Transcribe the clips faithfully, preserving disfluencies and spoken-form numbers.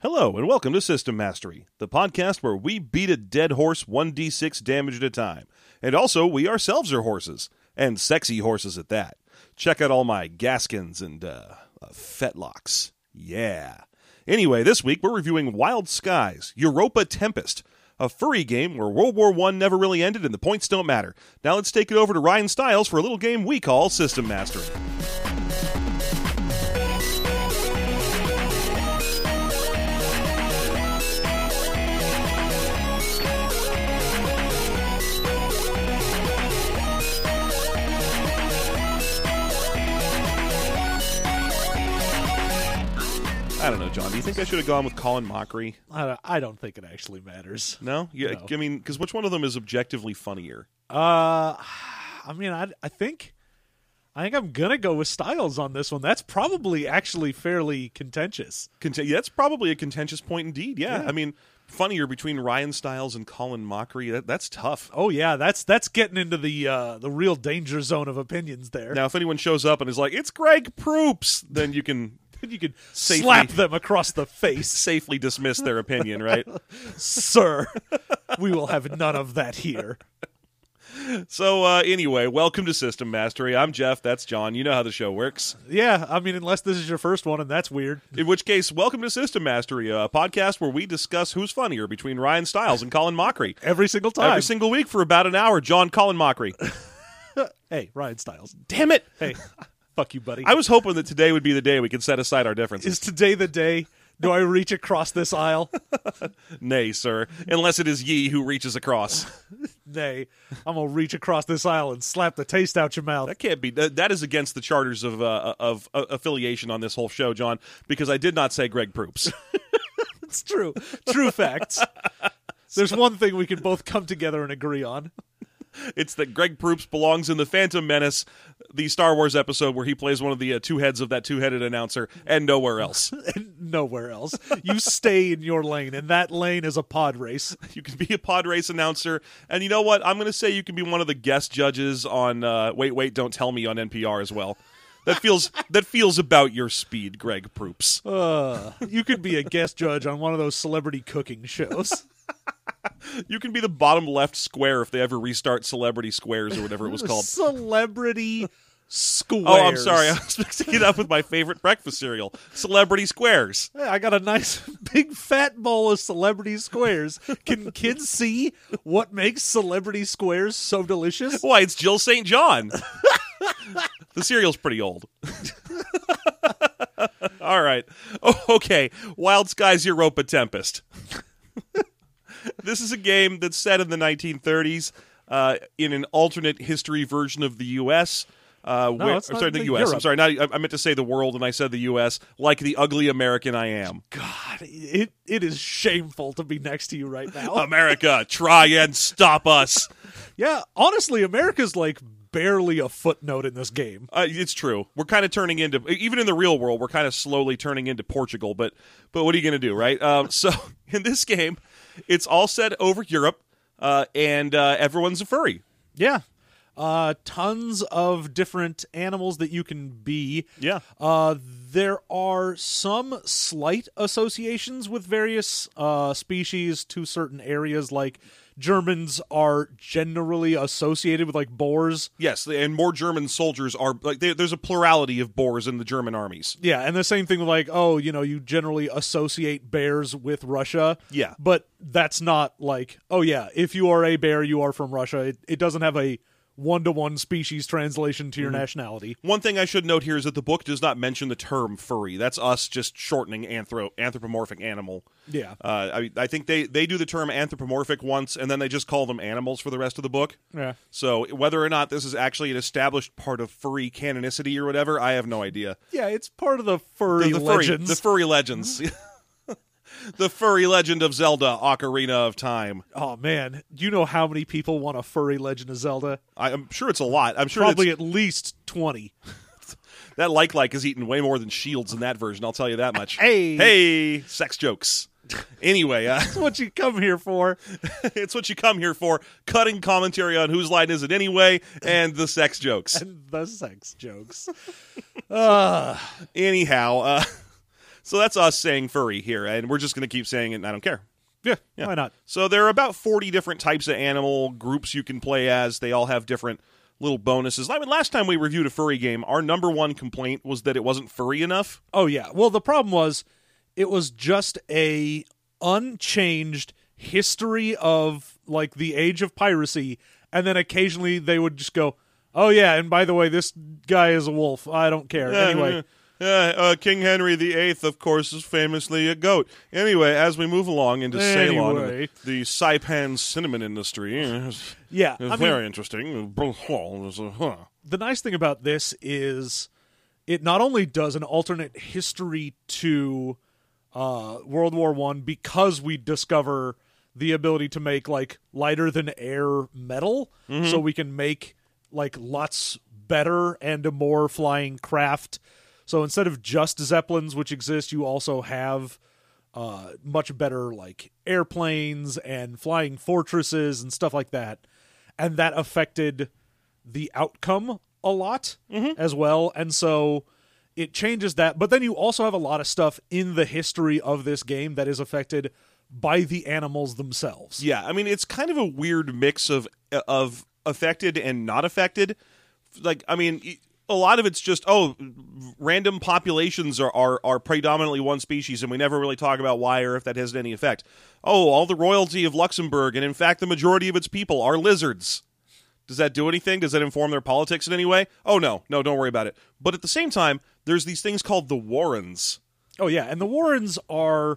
Hello, and welcome to System Mastery, the podcast where we beat a dead horse one d six damage at a time. And also, we ourselves are horses, and sexy horses at that. Check out all my Gaskins and uh, uh, fetlocks. Yeah. Anyway, this week we're reviewing Wild Skies, Europa Tempest, a furry game where World War One never really ended and the points don't matter. Now let's take it over to Ryan Stiles for a little game we call System Mastery. I don't know, John. Do you think I should have gone with Colin Mockery? I don't, I don't think it actually matters. No? Yeah, No. I mean, because which one of them is objectively funnier? Uh, I mean, I, I think, I think I'm gonna go with Styles on this one. That's probably actually fairly contentious. Cont- yeah, that's probably a contentious point indeed. Yeah. Yeah. I mean, funnier between Ryan Stiles and Colin Mockery. That, that's tough. Oh yeah, that's that's getting into the uh, the real danger zone of opinions there. Now, if anyone shows up and is like, it's Greg Proops, then you can You could Safely- slap them across the face, safely dismiss their opinion, right? sir. We will have none of that here. So, uh, anyway, welcome to System Mastery. I'm Jeff. That's John. You know how the show works. Yeah, I mean, unless this is your first one, and that's weird. In which case, welcome to System Mastery, a podcast where we discuss who's funnier between Ryan Stiles and Colin Mockery. Every single time. Every single week for about an hour, John Colin Mockery. Hey, Ryan Styles. Damn it! Hey, fuck you, buddy. I was hoping that today would be the day we could set aside our differences. Is today the day? Do I reach across this aisle? Nay, sir, unless it is ye who reaches across. Nay, I'm gonna reach across this aisle and slap the taste out your mouth. That can't be. That, that is against the charters of uh, of uh, affiliation on this whole show, John, because I did not say Greg Proops. It's true. True facts. There's one thing we can both come together and agree on. It's that Greg Proops belongs in the Phantom Menace, the Star Wars episode where he plays one of the uh, two heads of that two-headed announcer, and nowhere else. And nowhere else. You stay in your lane, and that lane is a pod race. You can be a pod race announcer, and you know what? I'm going to say you can be one of the guest judges on uh, Wait, Wait, Don't Tell Me on N P R as well. That feels that feels about your speed, Greg Proops. Uh, you could be a guest judge on one of those celebrity cooking shows. You can be the bottom left square if they ever restart Celebrity Squares or whatever it was called. Celebrity Squares. Oh, I'm sorry. I was mixing it up with my favorite breakfast cereal, Celebrity Squares. Hey, I got a nice big fat bowl of Celebrity Squares. Can kids see what makes Celebrity Squares so delicious? Why, it's Jill Saint John. The cereal's pretty old. All right. Oh, okay. Wild Skies Europa Tempest. This is a game that's set in the nineteen thirties uh, in an alternate history version of the U S Uh, No, where, it's I'm not sorry, the the U S. I'm Europe. sorry, not, I I meant to say the world, and I said the U S like the ugly American I am. God, it it is shameful to be next to you right now. America, try and stop us. Yeah, honestly, America's like barely a footnote in this game. Uh, it's true. We're kind of turning into, even in the real world, we're kind of slowly turning into Portugal. But but what are you going to do, right? Um, so in this game, it's all set over Europe, uh, and uh, everyone's a furry. Yeah. Uh, tons of different animals that you can be. Yeah. Uh, there are some slight associations with various uh, species to certain areas, like Germans are generally associated with like boars. Yes, and more German soldiers are like there- there's a plurality of boars in the German armies. Yeah, and the same thing with like, oh, you know, you generally associate bears with Russia. Yeah. But that's not like, oh yeah, if you are a bear, you are from Russia. It, it doesn't have a one-to-one species translation to your Mm-hmm. nationality. One thing I should note here is that the book does not mention the term furry. That's us just shortening anthro- anthropomorphic animal. Yeah. Uh, I, I think they, they do the term anthropomorphic once, and then they just call them animals for the rest of the book. Yeah. So whether or not this is actually an established part of furry canonicity or whatever, I have no idea. Yeah, it's part of the furry the, the furry, legends. The furry legends. The furry legend of Zelda, Ocarina of Time. Oh man, do you know how many people want a furry Legend of Zelda? I, I'm sure it's a lot. I'm sure Probably it's, at least twenty. that like like has eaten way more than Shields in that version. I'll tell you that much. Hey. hey, sex jokes. Anyway, uh, That's what you come here for. it's what you come here for: cutting commentary on whose line is it anyway, and the sex jokes. And the sex jokes. uh, Anyhow, uh, So that's us saying furry here, and we're just going to keep saying it, and I don't care. Yeah, Yeah. why not? So there are about forty different types of animal groups you can play as. They all have different little bonuses. I mean, last time we reviewed a furry game, our number one complaint was that it wasn't furry enough. Oh, yeah. Well, the problem was it was just a unchanged history of, like, the age of piracy, and then occasionally they would just go, oh, yeah, and by the way, this guy is a wolf. I don't care. Anyway. Uh, uh, King Henry the Eighth, of course, is famously a goat. Anyway, as we move along into Ceylon, Anyway. the, the Saipan cinnamon industry is, Yeah, is I very mean, interesting. the nice thing about this is it not only does an alternate history to uh, World War One because we discover the ability to make like lighter than air metal, Mm-hmm. so we can make like lots better and a more flying craft. So instead of just Zeppelins, which exist, you also have uh, much better like airplanes and flying fortresses and stuff like that. And that affected the outcome a lot Mm-hmm. as well. And so it changes that. But then you also have a lot of stuff in the history of this game that is affected by the animals themselves. Yeah, I mean, it's kind of a weird mix of of affected and not affected. Like, I mean, a lot of it's just, oh, random populations are, are, are predominantly one species, and we never really talk about why or if that has any effect. Oh, all the royalty of Luxembourg, and in fact, the majority of its people are lizards. Does that do anything? Does that inform their politics in any way? Oh, no. No, don't worry about it. But at the same time, there's these things called the Warrens. Oh, yeah. And the Warrens are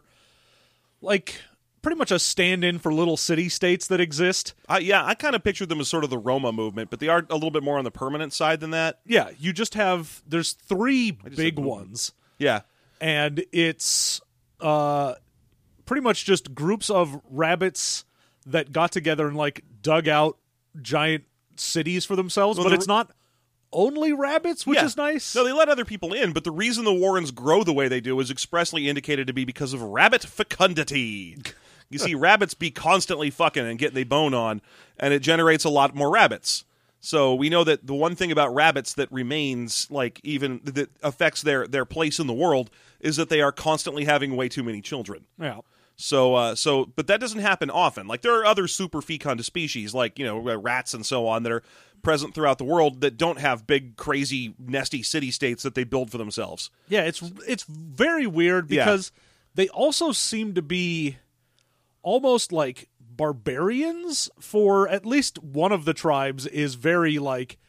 like pretty much a stand-in for little city-states that exist. Uh, yeah, I kind of pictured them as sort of the Roma movement, but they are a little bit more on the permanent side than that. Yeah, you just have, there's three just big said ones. Yeah. And it's uh, pretty much just groups of rabbits that got together and like dug out giant cities for themselves, Well, but the- it's not only rabbits, which Yeah. is nice. No, they let other people in, but the reason the Warrens grow the way they do is expressly indicated to be because of rabbit fecundity. You see, rabbits be constantly fucking and getting they bone on, and it generates a lot more rabbits. So we know that the one thing about rabbits that remains, like even that affects their their place in the world, is that they are constantly having way too many children. Yeah. So, uh, so, but that doesn't happen often. Like there are other super fecund species, like you know rats and so on, that are present throughout the world that don't have big, crazy, nesty city states that they build for themselves. Yeah, it's it's very weird Yeah. because they also seem to be almost like barbarians. For at least one of the tribes is very like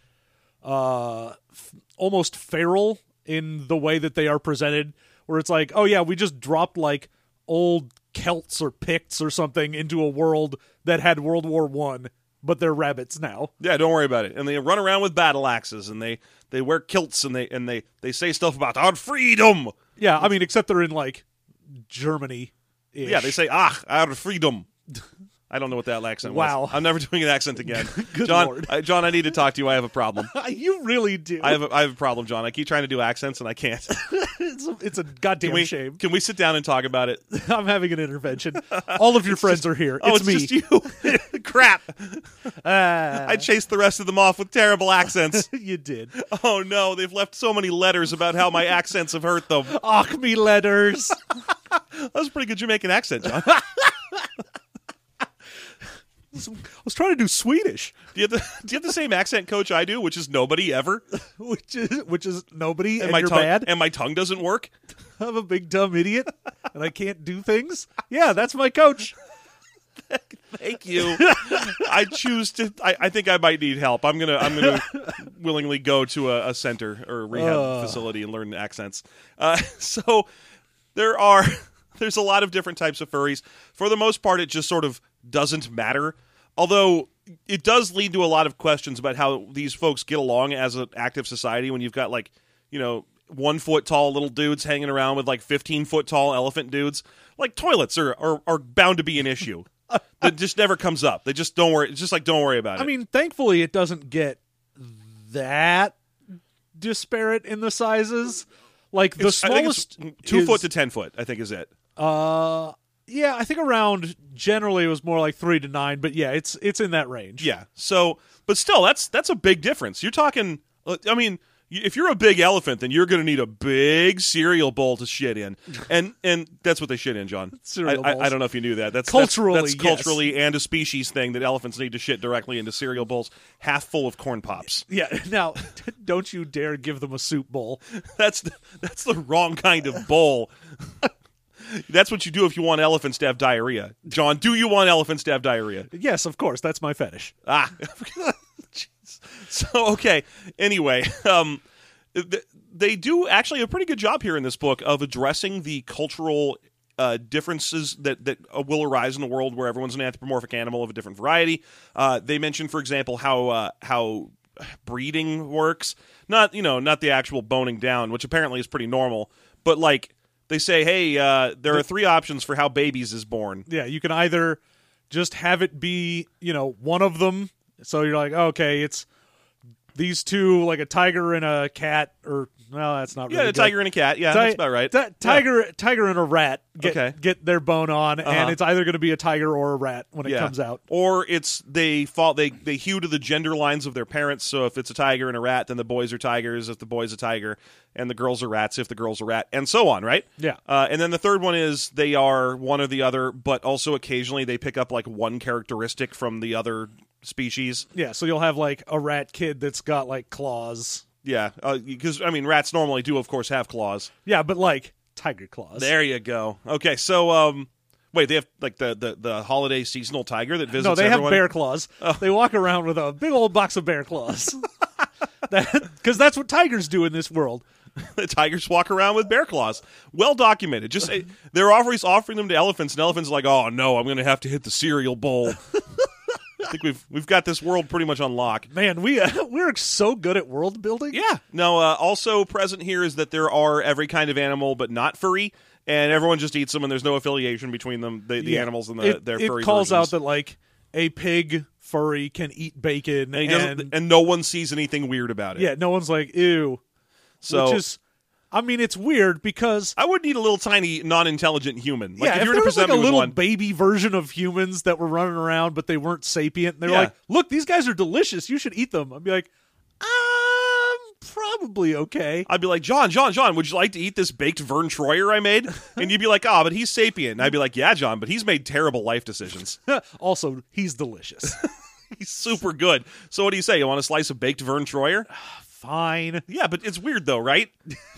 uh f- almost feral in the way that they are presented, where it's like, oh yeah, we just dropped like old Celts or Picts or something into a world that had World War One, but they're rabbits now. Yeah, don't worry about it. And they run around with battle axes, and they, they wear kilts, and they and they, they say stuff about our freedom. Yeah, I mean, except they're in like Germany. Yeah, they say ah, our freedom. I don't know what that accent Wow. was. I'm never doing an accent again. Good John, Lord. I, John, I need to talk to you. I have a problem. You really do. I have a, I have a problem, John. I keep trying to do accents, and I can't. it's, a, it's a goddamn Can we, shame. can we sit down and talk about it? I'm having an intervention. All of your friends are here. Oh, It's, it's me. just you. Crap. Ah, I chased the rest of them off with terrible accents. you did. Oh, no. They've left so many letters about how my accents have hurt them. Och, me letters. That was a pretty good Jamaican accent, John. I was trying to do Swedish, Do you, have the, do you have the same accent coach I do, which is nobody ever? which is which is nobody, and, my you're tongue, bad. and my tongue doesn't work? I'm a big dumb idiot, and I can't do things. Yeah, that's my coach. Thank you. I choose to. I, I think I might need help. I'm gonna. I'm gonna willingly go to a, a center or a rehab Uh. facility and learn accents. Uh, so there are. There's a lot of different types of furries. For the most part, it just sort of doesn't matter. Although it does lead to a lot of questions about how these folks get along as an active society when you've got like, you know, one foot tall little dudes hanging around with like fifteen foot tall elephant dudes. Like toilets are are, are bound to be an issue. That just never comes up. They just don't worry. It's just like don't worry about it. I mean, thankfully, it doesn't get that disparate in the sizes. Like the It's- I think it's smallest, two is- foot to ten foot, I think is it. Uh, yeah, I think around generally it was more like three to nine, but yeah, it's it's in that range. Yeah. So, but still, that's that's a big difference. You're talking. I mean, y- if you're a big elephant, then you're going to need a big cereal bowl to shit in, and and that's what they shit in, John. Cereal I, I, bowls. I don't know if you knew that. That's Culturally, that's, that's yes. culturally and a species thing that elephants need to shit directly into cereal bowls, half full of corn pops. Yeah. Now, don't you dare give them a soup bowl. That's the, that's the wrong kind of bowl. That's what you do if you want elephants to have diarrhea. John, do you want elephants to have diarrhea? Yes, of course. That's my fetish. Ah. Jeez. So, okay. Anyway, um, th- they do actually a pretty good job here in this book of addressing the cultural uh, differences that, that uh, will arise in a world where everyone's an anthropomorphic animal of a different variety. Uh, they mention, for example, how uh, how breeding works. Not, you know, not the actual boning down, which apparently is pretty normal, but like, they say, hey, uh, there are three options for how babies is born. Yeah, you can either just have it be, you know, one of them. So you're like, okay, it's these two, like a tiger and a cat, or well, that's not Yeah, really a good. tiger and a cat. Yeah, Ti- that's about right. ti- Yeah. tiger, tiger and a rat get Okay. get their bone on, Uh-huh. and it's either going to be a tiger or a rat when it Yeah. comes out. Or it's they fall they they hew to the gender lines of their parents. So if it's a tiger and a rat, then the boys are tigers. If the boy's a tiger, and the girls are rats, if the girls are rat, and so on. Right? Yeah. Uh, and then the third one is they are one or the other, but also occasionally they pick up like one characteristic from the other species. Yeah, so you'll have like a rat kid that's got like claws. Yeah, because I mean rats normally do, of course, have claws. Yeah, but like tiger claws. There you go. Okay, so um, wait, they have like the, the, the holiday seasonal tiger that visits No, they everyone? have bear claws. Oh. They walk around with a big old box of bear claws. Because that's what tigers do in this world. The tigers walk around with bear claws. Well documented. Just say, they're always offering them to elephants, and elephants are like, oh no, I'm going to have to hit the cereal bowl. I think we've we've got this world pretty much on lock. Man, we uh, we're so good at world building. Yeah. Now, uh, also present here is that there are every kind of animal, but not furry, and everyone just eats them, and there's no affiliation between them, the, the Yeah. animals and the, it, their it furry calls versions. out that like a pig furry can eat bacon, and, he and, doesn't, and no one sees anything weird about it. yeah, no one's like ew. So Which is, I mean, it's weird because I would need a little tiny, non-intelligent human. Like yeah, if if you were there to was like present a me with little one, baby version of humans that were running around, but they weren't sapient, they were Yeah. like, "Look, these guys are delicious. You should eat them." I'd be like, "Um, probably okay." I'd be like, John, John, John, would you like to eat this baked Vern Troyer I made? And you'd be like, oh, but he's sapient. And I'd be like, yeah, John, but he's made terrible life decisions. Also, he's delicious. He's super good. So what do you say? You want a slice of baked Vern Troyer? Fine. Yeah, but it's weird though, right?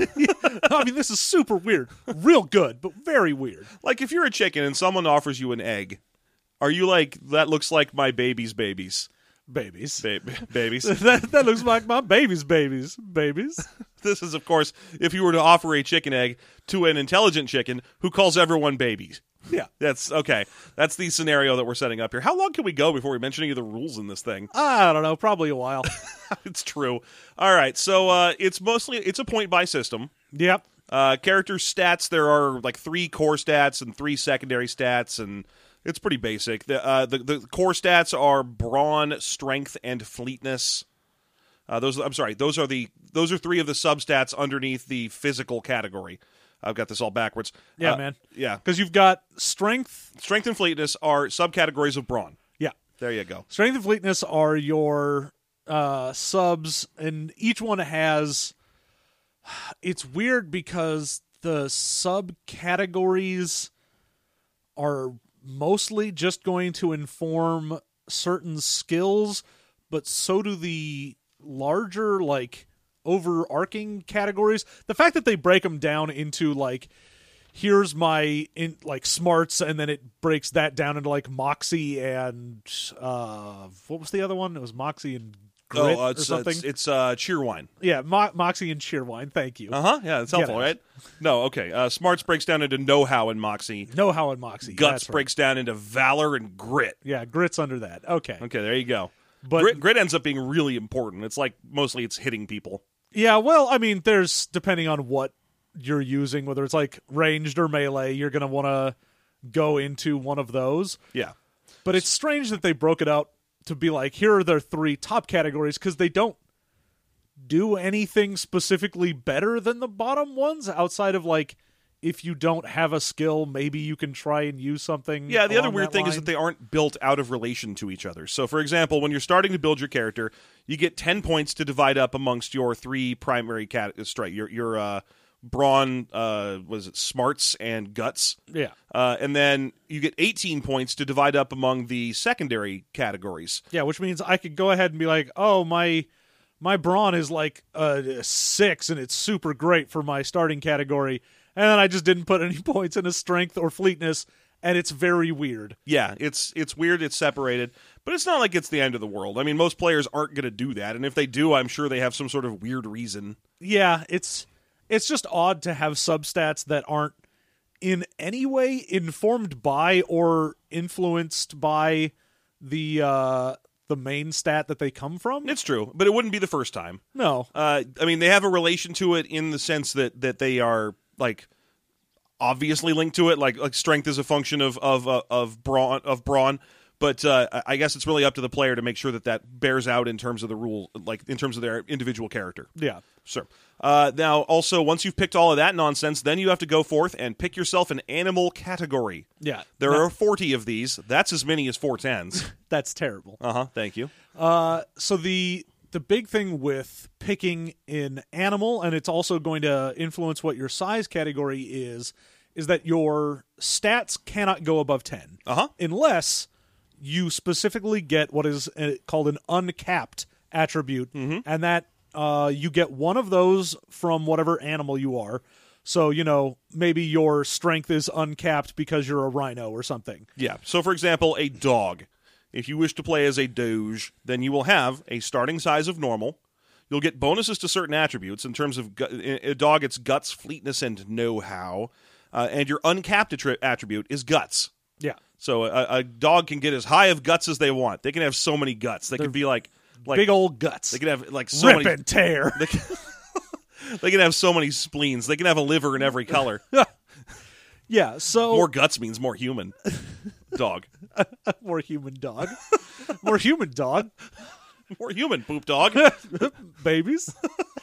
I mean, this is super weird. Real good, but very weird. Like if you're a chicken and someone offers you an egg, are you like, that looks like my baby's babies? Babies. Ba- babies. that, that looks like my baby's babies. Babies. This is, of course, if you were to offer a chicken egg to an intelligent chicken who calls everyone babies. Yeah. That's okay. That's the scenario that we're setting up here. How long can we go before we mention any of the rules in this thing? I don't know. Probably a while. It's true. All right. So uh, it's mostly it's a point buy system. Yep. Uh, character stats. There are like three core stats and three secondary stats, and it's pretty basic. The uh, the, the core stats are brawn, strength, and fleetness. Uh, those I'm sorry. Those are the those are three of the substats underneath the physical category. I've got this all backwards. Yeah, Uh, man. Yeah. Because you've got strength. Strength and fleetness are subcategories of brawn. Yeah. There you go. Strength and fleetness are your uh, subs, and each one has. It's weird because the subcategories are mostly just going to inform certain skills, but so do the larger, like, overarching categories. The fact that they break them down into, like, here's my in like smarts, and then it breaks that down into like moxie and uh what was the other one? It was moxie and grit oh, uh, or it's, something. it's it's uh, Cheerwine. Yeah, Mo- moxie and cheerwine. Thank you. Uh huh. Yeah, that's helpful, it. right? No, okay. Uh, Smarts breaks down into know-how and moxie. Know-how and moxie. Guts That's right. breaks down into valor and grit. Yeah, grit's under that. Okay, Okay, there you go. but Grit, grit ends up being really important. It's like mostly it's hitting people. yeah, well, I mean, there's depending on what you're using, whether it's like ranged or melee, you're gonna want to go into one of those. Yeah. But it's strange that they broke it out to be like, here are their three top categories, because they don't do anything specifically better than the bottom ones outside of like if you don't have a skill, maybe you can try and use something. Yeah, the other along weird that thing line. is that they aren't built out of relation to each other. So, for example, when you're starting to build your character, you get ten points to divide up amongst your three primary cat strike. Your your uh, brawn, uh, was it smarts and guts? Yeah. Uh, and then you get eighteen points to divide up among the secondary categories. Yeah, which means I could go ahead and be like, oh, my my brawn is like a six, and it's super great for my starting category. And then I just didn't put any points into strength or fleetness, and it's very weird. Yeah, it's it's weird, it's separated, but it's not like it's the end of the world. I mean, most players aren't going to do that, and if they do, I'm sure they have some sort of weird reason. Yeah, it's it's just odd to have substats that aren't in any way informed by or influenced by the uh, the main stat that they come from. It's true, but it wouldn't be the first time. No. Uh, I mean, they have a relation to it in the sense that, that they are, like, obviously linked to it. Like, like strength is a function of of uh, of brawn of brawn. But uh, I guess it's really up to the player to make sure that that bears out in terms of the rule, like in terms of their individual character. Yeah. Sure. Uh, now, also, once you've picked all of that nonsense, then you have to go forth and pick yourself an animal category. Yeah. There That- are forty of these. That's as many as four tens. That's terrible. Uh huh. Thank you. Uh, so the the big thing with picking an animal, and it's also going to influence what your size category is, is that your stats cannot go above ten. Uh huh. Unless you specifically get what is uh, called an uncapped attribute, Mm-hmm. and that uh, you get one of those from whatever animal you are. So, you know, maybe your strength is uncapped because you're a rhino or something. Yeah. So, for example, a dog. If you wish to play as a doge, then you will have a starting size of normal. You'll get bonuses to certain attributes. In terms of gu- a dog, it's guts, fleetness, and know-how. Uh, and your uncapped attri- attribute is guts. Yeah. So a, a dog can get as high of guts as they want. They can have so many guts. They can be like, like Big old guts. They can have like so Rip many. and tear. They can, they can have so many spleens. They can have a liver in every color. Yeah, so... More guts means more human. Dog. More human dog. More human dog. More human poop dog. Babies.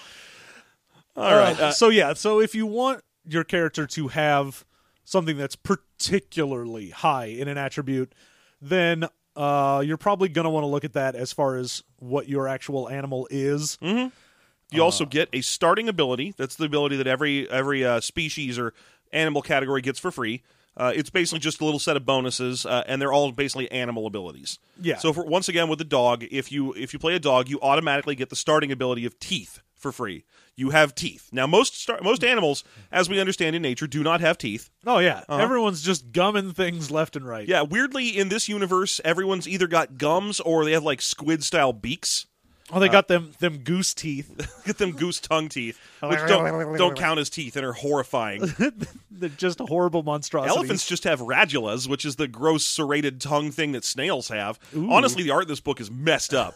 All right. Uh, Uh, so, yeah, so if you want your character to have something that's particularly high in an attribute, then uh, you're probably going to want to look at that as far as what your actual animal is. Mm-hmm. You also get a starting ability. That's the ability that every every uh, species or animal category gets for free. Uh, it's basically just a little set of bonuses, uh, and they're all basically animal abilities. Yeah. So for, once again, with the dog, if you if you play a dog, you automatically get the starting ability of teeth for free. You have teeth. Now, most star- most animals, as we understand in nature, do not have teeth. Oh, yeah. Uh-huh. Everyone's just gumming things left and right. Yeah, weirdly, in this universe, everyone's either got gums or they have, like, squid-style beaks. Oh, they got them them goose teeth. Get them goose tongue teeth, which don't, don't count as teeth and are horrifying. They're just horrible monstrosities. Elephants just have radulas, which is the gross serrated tongue thing that snails have. Honestly, the art of this book is messed up.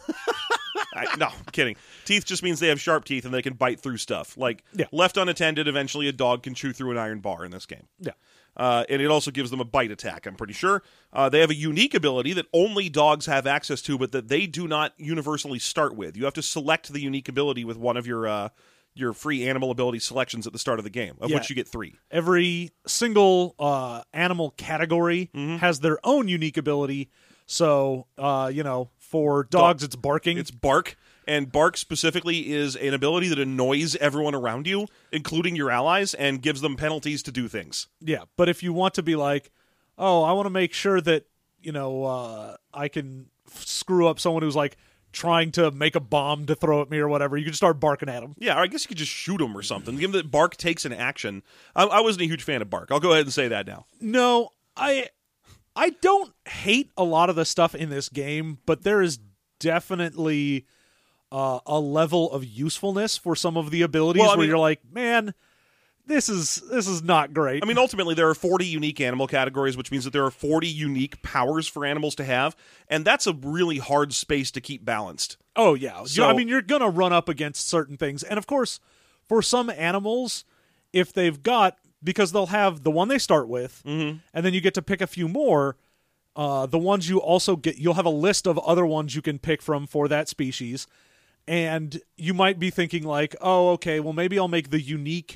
I, no, I'm kidding. Teeth just means they have sharp teeth and they can bite through stuff. Like, Yeah. left unattended, eventually a dog can chew through an iron bar in this game. Yeah. Uh, and it also gives them a bite attack, I'm pretty sure. Uh, they have a unique ability that only dogs have access to, but that they do not universally start with. You have to select the unique ability with one of your uh, your free animal ability selections at the start of the game, of Yeah. which you get three. Every single uh, animal category Mm-hmm. has their own unique ability. So, uh, you know, for dogs, it's barking. It's bark, and bark specifically is an ability that annoys everyone around you, including your allies, and gives them penalties to do things. Yeah, but if you want to be like, oh, I want to make sure that, you know, uh, I can f- screw up someone who's like trying to make a bomb to throw at me or whatever, you can just start barking at them. Yeah, or I guess you could just shoot them or something. Given that bark takes an action. I, I wasn't a huge fan of bark. I'll go ahead and say that now. No, I I don't hate a lot of the stuff in this game, but there is definitely uh, a level of usefulness for some of the abilities Well, I where mean- you're like, man, this is this is not great. I mean, ultimately, there are forty unique animal categories, which means that there are forty unique powers for animals to have, and that's a really hard space to keep balanced. Oh, yeah. So- I mean, you're going to run up against certain things. And, of course, for some animals, if they've got, because they'll have the one they start with, Mm-hmm. and then you get to pick a few more, uh, the ones you also get, you'll have a list of other ones you can pick from for that species. And you might be thinking like, oh, okay, well, maybe I'll make the unique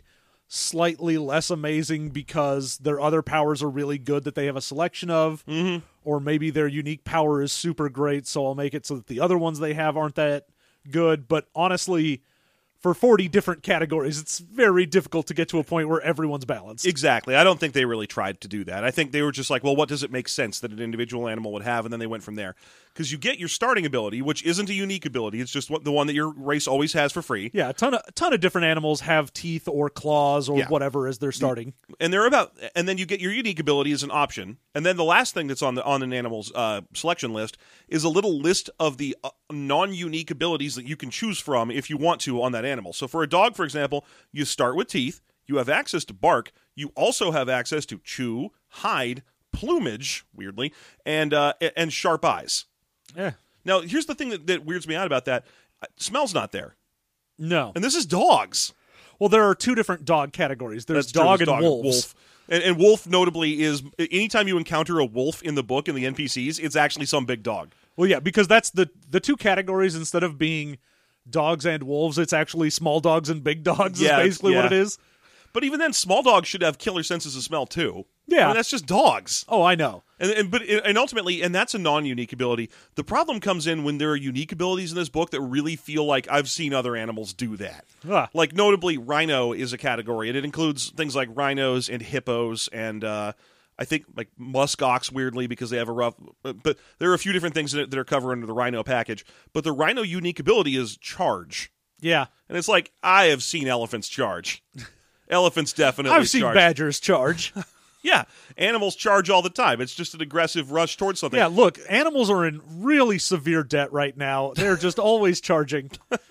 slightly less amazing because their other powers are really good that they have a selection of, Mm-hmm. or maybe their unique power is super great, so I'll make it so that the other ones they have aren't that good. But honestly, for forty different categories, it's very difficult to get to a point where everyone's balanced. Exactly. I don't think they really tried to do that. I think they were just like, well, what does it make sense that an individual animal would have? And then they went from there. Because you get your starting ability, which isn't a unique ability. It's just what, the one that your race always has for free. Yeah, a ton of a ton of different animals have teeth or claws or Yeah. whatever as they're starting. And they're about, and then you get your unique ability as an option. And then the last thing that's on the on an animal's uh, selection list is a little list of the uh, non-unique abilities that you can choose from if you want to on that animal. So for a dog, for example, you start with teeth. You have access to bark. You also have access to chew, hide, plumage, weirdly, and uh, and sharp eyes. Yeah. Now, here's the thing that, that weirds me out about that. Smell's not there. No. And this is dogs. Well, there are two different dog categories. There's That's true. dog There's and wolves. wolf. And, and wolf, notably, is anytime you encounter a wolf in the book, in the N P Cs, it's actually some big dog. Well, yeah, because that's the the two categories. Instead of being dogs and wolves, it's actually small dogs and big dogs Yeah, is basically yeah. what it is. But even then, small dogs should have killer senses of smell, too. Yeah. I mean, that's just dogs. Oh, I know. And, and but and ultimately, and that's a non-unique ability. The problem comes in when there are unique abilities in this book that really feel like I've seen other animals do that. Ah. Like notably, rhino is a category, and it includes things like rhinos and hippos, and uh, I think like muskox. Weirdly, because they have a rough. But there are a few different things that are covered under the rhino package. But the rhino unique ability is charge, Yeah. and it's like I have seen elephants charge. Elephants definitely. I've seen charge. badgers charge. Yeah, animals charge all the time. It's just an aggressive rush towards something. Yeah, look, animals are in really severe debt right now. They're just always charging.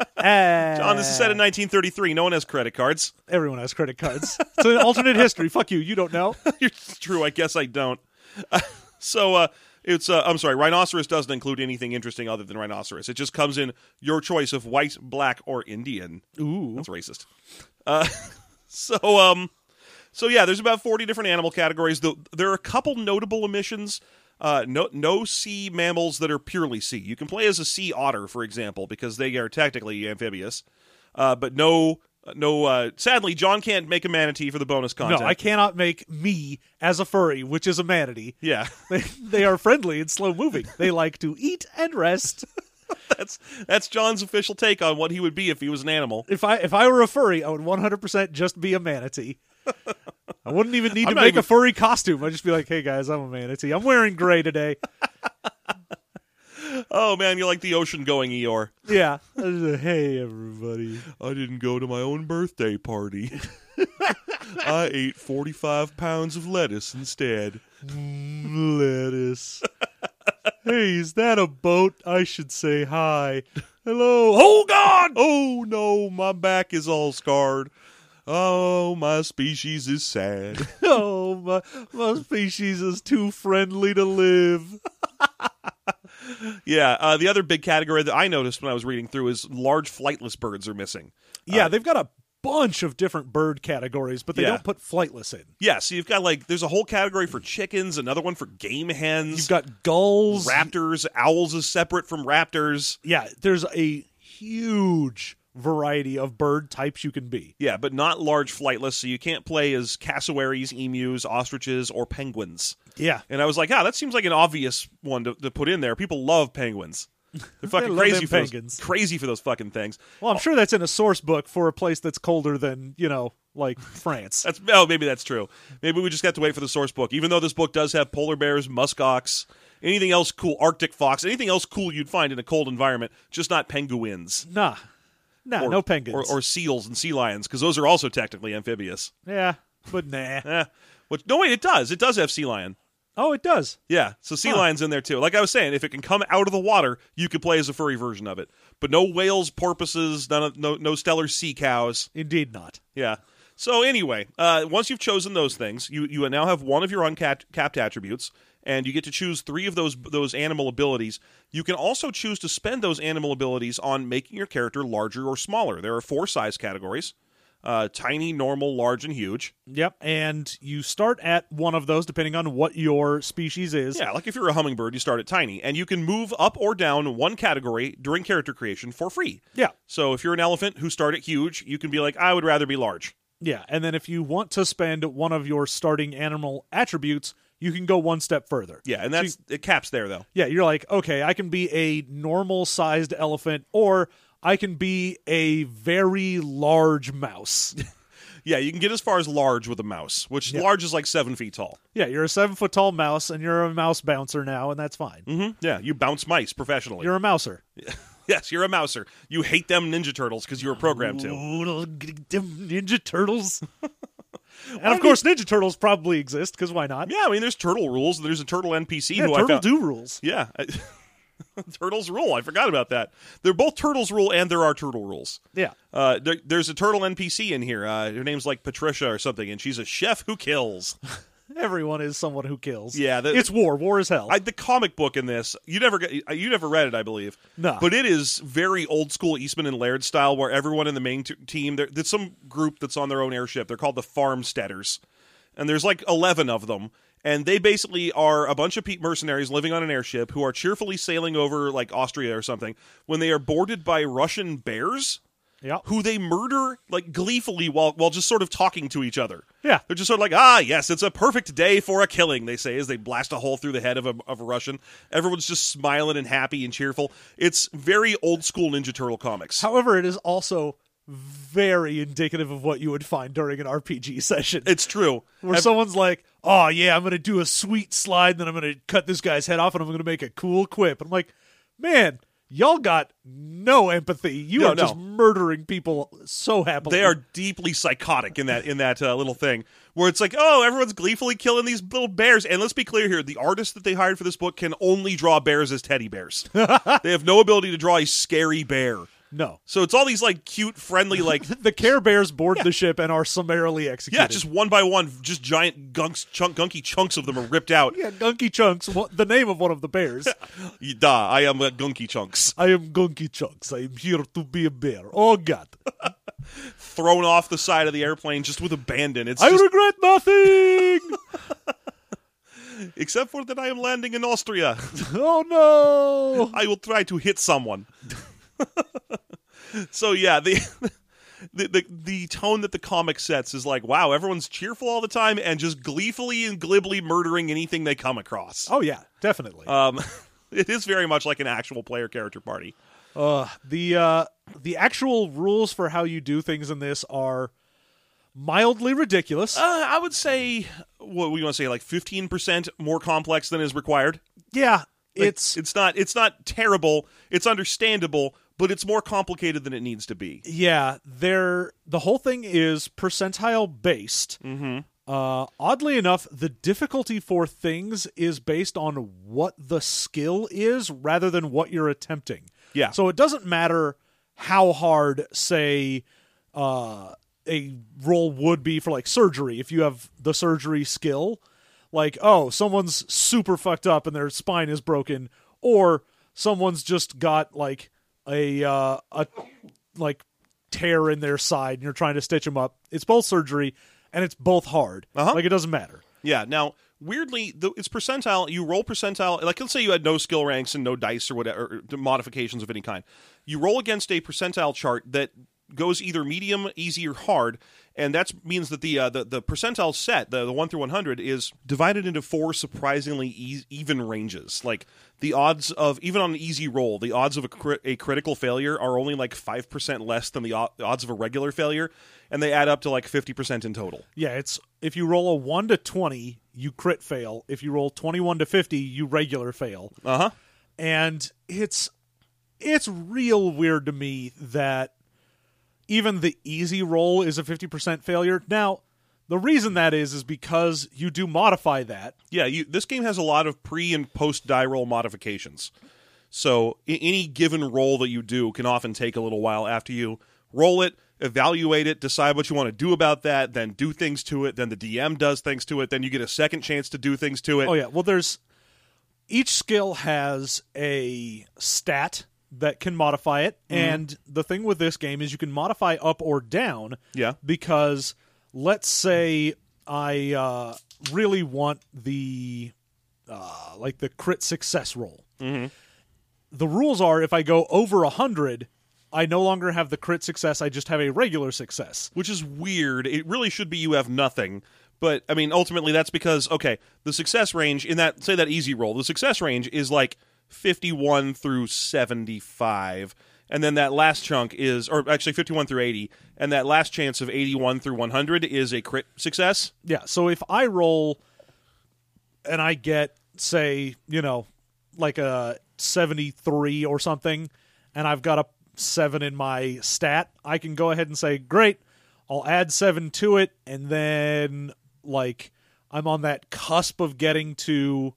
Uh, John, this is set in nineteen thirty-three. No one has credit cards. Everyone has credit cards. It's an alternate history. Fuck you. You don't know. It's true. I guess I don't. Uh, so, uh, it's, uh, I'm sorry, rhinoceros doesn't include anything interesting other than rhinoceros. It just comes in your choice of white, black, or Indian. Ooh. That's racist. Uh, so, um, so yeah, there's about forty different animal categories. The, there are a couple notable omissions. Uh, no, no sea mammals that are purely sea. You can play as a sea otter, for example, because they are technically amphibious. Uh, but no, no. Uh, sadly, John can't make a manatee for the bonus content. No, I cannot make me as a furry, which is a manatee. Yeah, They, they are friendly and slow moving. They like to eat and rest. that's that's John's official take on what he would be if he was an animal. If I if I were a furry, I would one hundred percent just be a manatee. I wouldn't even need I'm to not make even- a furry costume. I'd just be like, hey guys, I'm a manatee. I'm wearing gray today. Oh man, you're like the ocean-going Eeyore. Yeah. Hey everybody. I didn't go to my own birthday party. I ate forty-five pounds of lettuce instead. Mm, lettuce. Hey, is that a boat? I should say hi. Hello. Oh God! Oh no, my back is all scarred. Oh, my species is sad. Oh, my, my species is too friendly to live. Yeah, uh, the other big category that I noticed when I was reading through is large flightless birds are missing. Yeah, Uh, they've got a bunch of different bird categories, but they Yeah. don't put flightless in. Yeah, so you've got like, there's a whole category for chickens, another one for game hens. You've got gulls. raptors. Owls is separate from raptors. Yeah, there's a huge variety of bird types you can be. Yeah, but not large flightless, so you can't play as cassowaries, emus, ostriches, or penguins. Yeah. And I was like, ah, that seems like an obvious one to, to put in there. People love penguins. They're fucking love crazy them for those, penguins. crazy for those fucking things. Well, I'm sure that's in a source book for a place that's colder than, you know, like France. That's oh, maybe that's true. Maybe we just got to wait for the source book. Even though this book does have polar bears, muskox, anything else cool, Arctic fox, anything else cool you'd find in a cold environment, just not penguins. Nah. Nah, Or, no penguins. Or, or seals and sea lions, because those are also technically amphibious. yeah, but nah. Eh, which, no, wait, it does. It does have sea lion. Oh, it does. Yeah, so sea Huh. lion's in there too. Like I was saying, if it can come out of the water, you could play as a furry version of it. But no whales, porpoises, none of, no no stellar sea cows. Indeed not. Yeah. So anyway, uh, once you've chosen those things, you you now have one of your uncapped capped attributes, and you get to choose three of those those animal abilities. You can also choose to spend those animal abilities on making your character larger or smaller. There are four size categories: uh, tiny, normal, large, and huge. Yep, and you start at one of those depending on what your species is. Yeah, like if you're a hummingbird, you start at tiny, and you can move up or down one category during character creation for free. Yeah. So if you're an elephant who start at huge, you can be like, I would rather be large. Yeah, and then if you want to spend one of your starting animal attributes, you can go one step further. Yeah, and that's So it caps there, though. Yeah, you're like, okay, I can be a normal-sized elephant, or I can be a very large mouse. Yeah, you can get as far as large with a mouse, which Yeah. large is like seven feet tall. Yeah, you're a seven-foot-tall mouse, and you're a mouse bouncer now, and that's fine. Mm-hmm. Yeah, you bounce mice professionally. You're a mouser. Yes, you're a mouser. You hate them Ninja Turtles because you were programmed to. Ooh, them Ninja Turtles. And of course, Ninja Turtles probably exist, because why not? Yeah, I mean, there's turtle rules. There's a turtle N P C Yeah, who I Turtle found. do rules. Yeah. Turtles rule. I forgot about that. They're both Turtles rule, and there are turtle rules. Yeah. Uh, there, there's a turtle N P C in here. Uh, her name's like Patricia or something, and she's a chef who kills. Everyone is someone who kills. Yeah, the- it's war. War is hell. I, the comic book in this, you never get, you never read it, I believe. No. But it is very old school Eastman and Laird style, where everyone in the main t- team, there, there's some group that's on their own airship. They're called the Farmsteaders, and there's like eleven of them. And they basically are a bunch of pe- mercenaries living on an airship who are cheerfully sailing over like Austria or something when they are boarded by Russian bears yeah. who they murder like gleefully while while just sort of talking to each other. Yeah. They're just sort of like, ah, yes, it's a perfect day for a killing, they say as they blast a hole through the head of a, of a Russian. Everyone's just smiling and happy and cheerful. It's very old school Ninja Turtle comics. However, it is also very indicative of what you would find during an R P G session. It's true. Where Ev- someone's like, oh, yeah, I'm going to do a sweet slide, then I'm going to cut this guy's head off, and I'm going to make a cool quip. I'm like, man, y'all got no empathy. You No, are just no. murdering people so happily. They are deeply psychotic in that in that uh, little thing where it's like, oh, everyone's gleefully killing these little bears. And let's be clear here: the artist that they hired for this book can only draw bears as teddy bears. They have no ability to draw a scary bear. No. So it's all these like cute, friendly, like The Care Bears board the ship and are summarily executed. yeah, just one by one, just giant gunks, chunk, gunky chunks of them are ripped out. Yeah, Gunky Chunks, what, the name of one of the bears. Duh, I am uh, gunky chunks. I am Gunky Chunks. I am here to be a bear. Oh, God. Thrown off the side of the airplane just with abandon. It's I just, regret nothing. except for that I am landing in Austria. Oh, no. I will try to hit someone. So yeah, the, the the the tone that the comic sets is like, wow, everyone's cheerful all the time and just gleefully and glibly murdering anything they come across. Oh, yeah, definitely. Um, it is very much like an actual player character party. Uh, the uh, the actual rules for how you do things in this are mildly ridiculous. Uh, I would say, what we want to say, like fifteen percent more complex than is required. yeah, Like, it's it's not it's not terrible. It's understandable, but it's more complicated than it needs to be. yeah. They're the whole thing is percentile based. Mm-hmm. Uh, oddly enough, the difficulty for things is based on what the skill is rather than what you're attempting. Yeah. So it doesn't matter how hard, say, uh, a roll would be for like surgery. If you have the surgery skill, like, oh, someone's super fucked up and their spine is broken, or someone's just got like a uh, a like tear in their side and you're trying to stitch them up. It's both surgery and it's both hard. Uh-huh. Like, it doesn't matter. Yeah. Now, weirdly, the, it's percentile. You roll percentile. Like, let's say you had no skill ranks and no dice or whatever or modifications of any kind. You roll against a percentile chart that goes either medium, easy, or hard, and that means that the uh, the the percentile set, the the one through one hundred, is divided into four surprisingly e- even ranges. Like the odds of even on an easy roll, the odds of a, crit- a critical failure are only like five percent less than the o- odds of a regular failure, and they add up to like fifty percent in total. Yeah, it's if you roll a one to twenty, you crit fail. If you roll twenty-one to fifty, you regular fail. Uh huh. And it's it's real weird to me that even the easy roll is a fifty percent failure. Now, the reason that is is because you do modify that. Yeah, you, this game has a lot of pre and post die roll modifications. So I- any given roll that you do can often take a little while after you roll it, evaluate it, decide what you want to do about that, then do things to it, then the D M does things to it, then you get a second chance to do things to it. Oh yeah, well there's each skill has a stat that can modify it, Mm-hmm. and the thing with this game is you can modify up or down. Yeah. Because let's say I uh, really want the uh, like the crit success roll. Mm-hmm. The rules are if I go over a hundred, I no longer have the crit success, I just have a regular success. Which is weird. It really should be you have nothing. But, I mean, ultimately that's because, okay, the success range in that, say that easy roll, the success range is like fifty-one through seventy-five. And then that last chunk is, or actually fifty-one through eighty, and that last chance of eighty-one through one hundred is a crit success. Yeah, so if I roll and I get, say, you know, like a seventy-three or something, and I've got a seven in my stat, I can go ahead and say, great, I'll add seven to it, and then, like, I'm on that cusp of getting to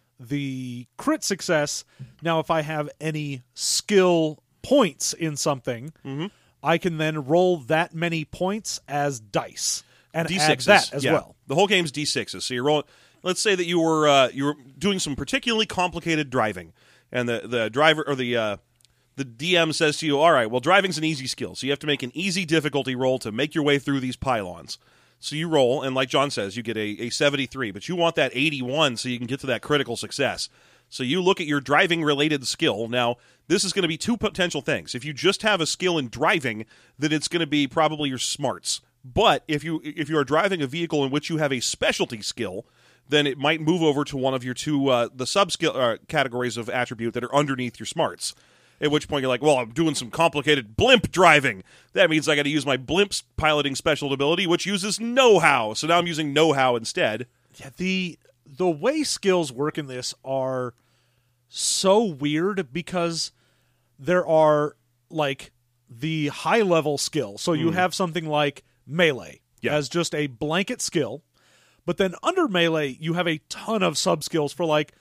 the crit success. Now, if I have any skill points in something, mm-hmm. I can then roll that many points as dice and D add sixes, that as yeah. well. The whole game's D sixes. So you're rolling. Let's say that you were uh, you were doing some particularly complicated driving, and the, the driver or the uh, the D M says to you, "All right, well, driving's an easy skill, so you have to make an easy difficulty roll to make your way through these pylons." So you roll, and like John says, you get a, a seventy-three, but you want that eighty-one so you can get to that critical success. So you look at your driving-related skill. Now, this is going to be two potential things. If you just have a skill in driving, then it's going to be probably your smarts. But if you if you are driving a vehicle in which you have a specialty skill, then it might move over to one of your two uh, the sub-skill uh, categories of attribute that are underneath your smarts. At which point you're like, well, I'm doing some complicated blimp driving. That means I got to use my blimp's piloting special ability, which uses know-how. So now I'm using know-how instead. Yeah, the the way skills work in this are so weird because there are, like, the high-level skill. So you mm. have something like melee yeah. as just a blanket skill. But then under melee, you have a ton of sub-skills for, like,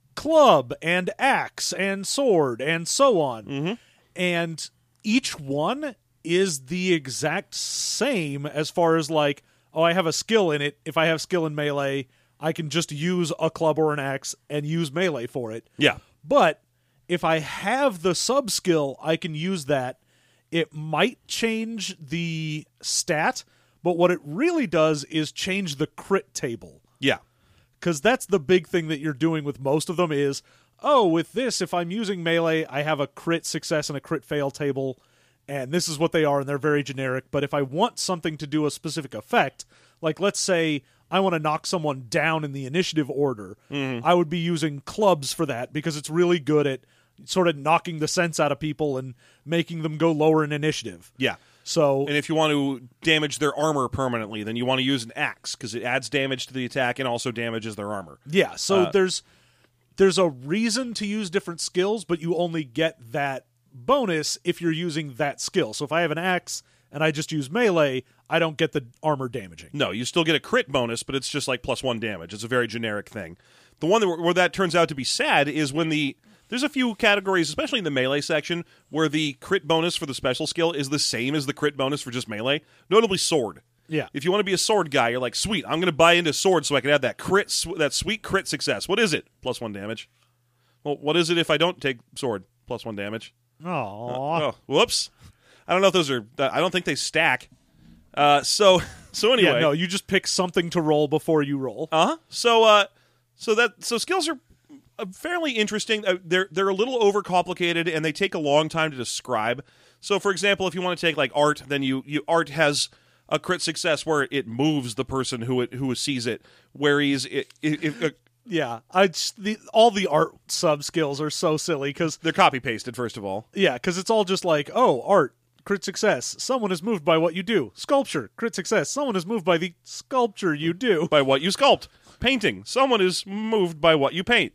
club and axe and sword and so on. Mm-hmm. And each one is the exact same as far as, like, oh, I have a skill in it. If I have skill in melee, I can just use a club or an axe and use melee for it. Yeah. But if I have the sub skill, I can use that. It might change the stat, but what it really does is change the crit table. Yeah. Because that's the big thing that you're doing with most of them is, oh, with this, if I'm using melee, I have a crit success and a crit fail table, and this is what they are, and they're very generic. But if I want something to do a specific effect, like let's say I want to knock someone down in the initiative order, mm-hmm. I would be using clubs for that because it's really good at sort of knocking the sense out of people and making them go lower in initiative. Yeah. So, and if you want to damage their armor permanently, then you want to use an axe because it adds damage to the attack and also damages their armor. Yeah, so uh, there's there's a reason to use different skills, but you only get that bonus if you're using that skill. So if I have an axe and I just use melee, I don't get the armor damaging. No, you still get a crit bonus, but it's just like plus one damage. It's a very generic thing. The one that, where that turns out to be sad is when the... There's a few categories, especially in the melee section, where the crit bonus for the special skill is the same as the crit bonus for just melee. Notably sword. Yeah. If you want to be a sword guy, you're like, sweet, I'm going to buy into sword so I can have that crit, that sweet crit success. What is it? Plus one damage. Well, what is it if I don't take sword? Plus one damage. Aww. Uh, oh, whoops. I don't know if those are... I don't think they stack. Uh, so, so anyway. Yeah, no, you just pick something to roll before you roll. Uh-huh. So, uh, so that, so skills are fairly interesting. Uh, they're, they're a little overcomplicated and they take a long time to describe. So, for example, if you want to take like art, then you, you art has a crit success where it moves the person who it, who sees it, where he's, it, it, it, uh, yeah, I just, the, all the art sub skills are so silly because they're copy pasted. First of all, yeah, because it's all just like, oh, art, crit success. Someone is moved by what you do. Sculpture, crit success. Someone is moved by the sculpture you do. By what you sculpt. Painting. Someone is moved by what you paint.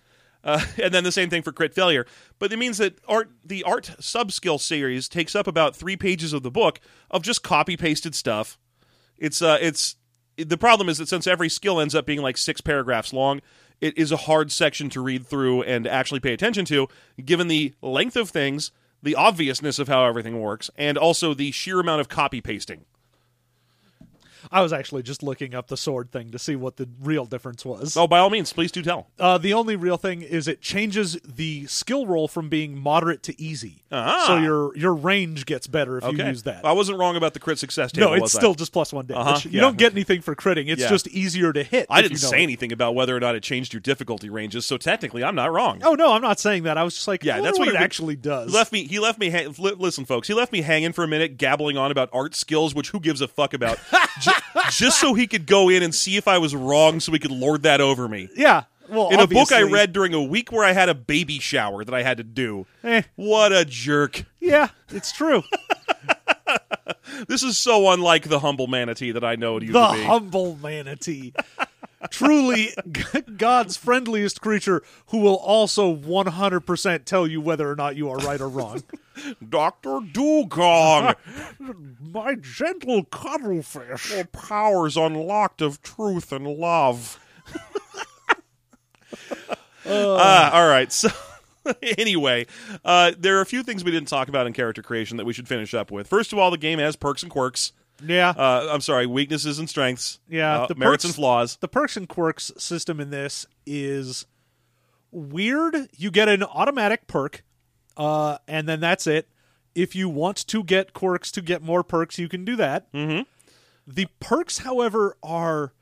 Uh, and then the same thing for crit failure. But it means that art, the art sub-skill series takes up about three pages of the book of just copy-pasted stuff. It's uh, it's the problem is that since every skill ends up being like six paragraphs long, it is a hard section to read through and actually pay attention to, given the length of things, the obviousness of how everything works, and also the sheer amount of copy-pasting. I was actually just looking up the sword thing to see what the real difference was. Oh, by all means, please do tell. Uh, the only real thing is it changes the skill roll from being moderate to easy. Ah. So your your range gets better if Okay. you use that. I wasn't wrong about the crit success table, No, it's was I? still just plus one damage. Uh-huh, You yeah. don't get anything for critting. It's Yeah. just easier to hit. I if didn't you know say it. anything about whether or not it changed your difficulty ranges, so technically I'm not wrong. Oh no, I'm not saying that. I was just like, Yeah, I that's wonder what what he it actually does. He left me. He left me. Ha- li- listen, folks. He left me hanging for a minute, gabbling on about art skills, which who gives a fuck about? J- just so he could go in and see if I was wrong, so he could lord that over me. Yeah. Well, In a book I obviously- read during a week where I had a baby shower that I had to do. Eh, What a jerk! yeah, it's true. This is so unlike the humble manatee that I know it used The to be. humble manatee. Truly g- God's friendliest creature who will also one hundred percent tell you whether or not you are right or wrong. Doctor Dugong, My gentle cuttlefish. your powers unlocked of truth and love. Ah, all right. So, anyway, uh, there are a few things we didn't talk about in character creation that we should finish up with. First of all, the game has perks and quirks. Yeah. Uh, I'm sorry, weaknesses and strengths. Yeah, uh, the merits perks- and flaws. The perks and quirks system in this is weird. You get an automatic perk, uh, and then that's it. If you want to get quirks to get more perks, you can do that. Mm-hmm. The perks, however, are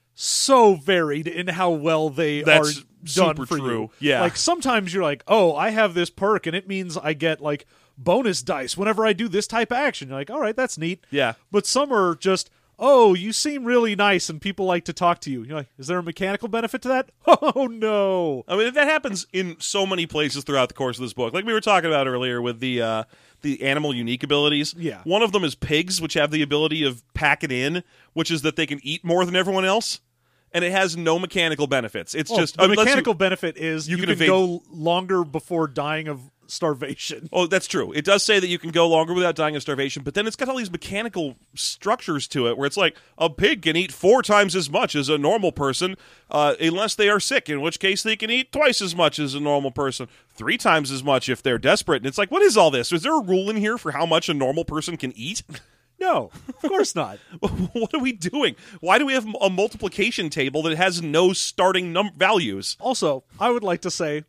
so varied in how well they That's are done super for true. you. Yeah. Like sometimes you're like, oh, I have this perk, and it means I get like bonus dice whenever I do this type of action. You're like, all right, that's neat. Yeah. But some are just, oh, you seem really nice and people like to talk to you. You're like, is there a mechanical benefit to that? Oh, no. I mean, that happens in so many places throughout the course of this book. Like we were talking about earlier with the uh, the animal unique abilities. Yeah. One of them is pigs, which have the ability of pack it in, which is that they can eat more than everyone else. And it has no mechanical benefits. It's Well, just the I mean, let's- mechanical benefit is you you, can can, evade- go longer before dying of starvation. Oh, that's true. It does say that you can go longer without dying of starvation, but then it's got all these mechanical structures to it where it's like a pig can eat four times as much as a normal person uh, unless they are sick, in which case they can eat twice as much as a normal person, three times as much if they're desperate. And it's like, what is all this? Is there a rule in here for how much a normal person can eat? No, of course not. What are we doing? Why do we have a multiplication table that has no starting num- values? Also, I would like to say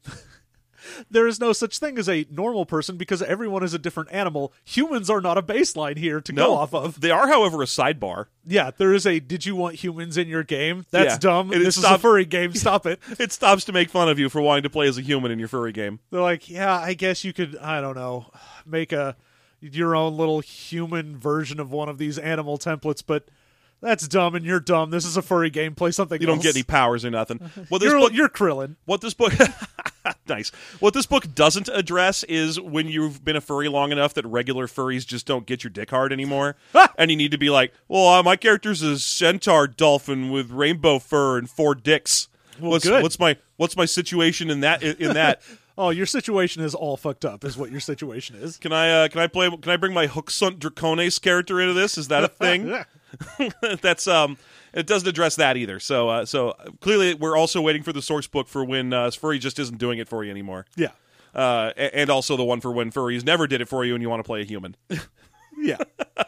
there is no such thing as a normal person because everyone is a different animal. Humans are not a baseline here to go off of. They are, however, a sidebar. Yeah, there is a did you want humans in your game? That's Yeah. dumb. And it This is a stopped- furry game. Stop it. It stops to make fun of you for wanting to play as a human in your furry game. They're like, yeah, I guess you could, I don't know, make a your own little human version of one of these animal templates, but that's dumb and you're dumb. This is a furry game. Play something You don't else. get any powers or nothing. Well, this You're, book, you're Krillin. what this book, nice. What this book doesn't address is when you've been a furry long enough that regular furries just don't get your dick hard anymore, and you need to be like, well, uh, my character's a centaur dolphin with rainbow fur and four dicks. Well, what's, good. what's my what's my situation in that in that? Oh, your situation is all fucked up, is what your situation is. Can I uh, can I play? Can I bring my Hooksunt Dracones character into this? Is that a thing? That's um. It doesn't address that either. So uh, so clearly we're also waiting for the source book for when uh, furry just isn't doing it for you anymore. Yeah. Uh, a- and also the one for when furries never did it for you and you want to play a human. Yeah.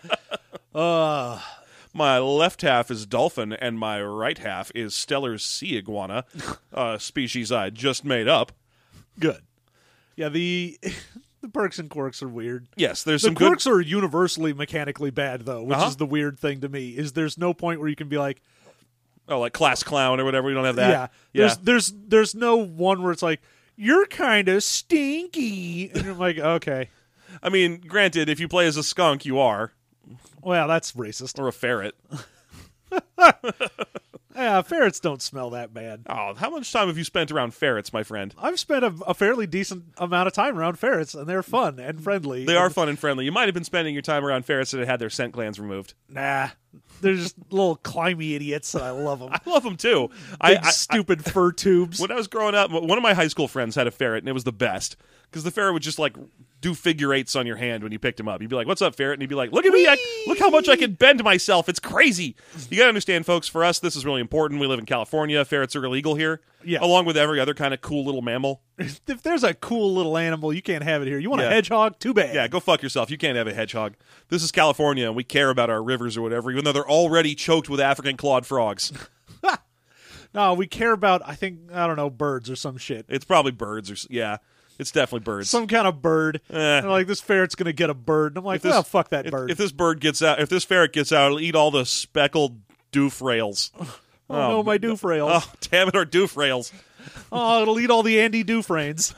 uh, My left half is dolphin and my right half is Stellar's sea iguana, uh, species I just made up. good. Yeah, the the perks and quirks are weird. Yes, there's The some good. quirks are universally mechanically bad, though, which Uh-huh. is the weird thing to me, is there's no point where you can be like, Oh, like class clown or whatever. We don't have yeah, that. there's there's there's no one where it's like, you're kind of stinky. And you're like, okay. I mean, granted, if you play as a skunk, you are, Well, that's racist. or a ferret. Yeah, ferrets don't smell that bad. Oh, how much time have you spent around ferrets, my friend? I've spent a, a fairly decent amount of time around ferrets, and they're fun and friendly. They are and, fun and friendly. You might have been spending your time around ferrets that had their scent glands removed. Nah, they're just little climby idiots, and I love them. I love them too. Big, I, I stupid fur tubes. When I was growing up, one of my high school friends had a ferret, and it was the best because the ferret would just like do figure eights on your hand when you picked him up. You'd be like, "What's up, ferret?" And he'd be like, "Look at me! I, look how much I can bend myself. It's crazy." You gotta understand, folks. For us, this is really important. We live in California. Ferrets are illegal here, Yeah. along with every other kind of cool little mammal. if there's a cool little animal, you can't have it here. You want Yeah. a hedgehog? Too bad. Yeah, go fuck yourself. You can't have a hedgehog. This is California, and we care about our rivers or whatever, even though they're already choked with African clawed frogs. No, we care about, I think, I don't know, birds or some shit. It's probably birds or s- yeah, it's definitely birds. Some kind of bird. Eh. And like, this ferret's going to get a bird. And I'm like, If this- well, fuck that if, bird. If this bird gets out, if this ferret gets out, it'll eat all the speckled doofrails. oh, no, my doofrails. Oh, damn it, our doofrails. Oh, it'll eat all the Andy Dufresnes.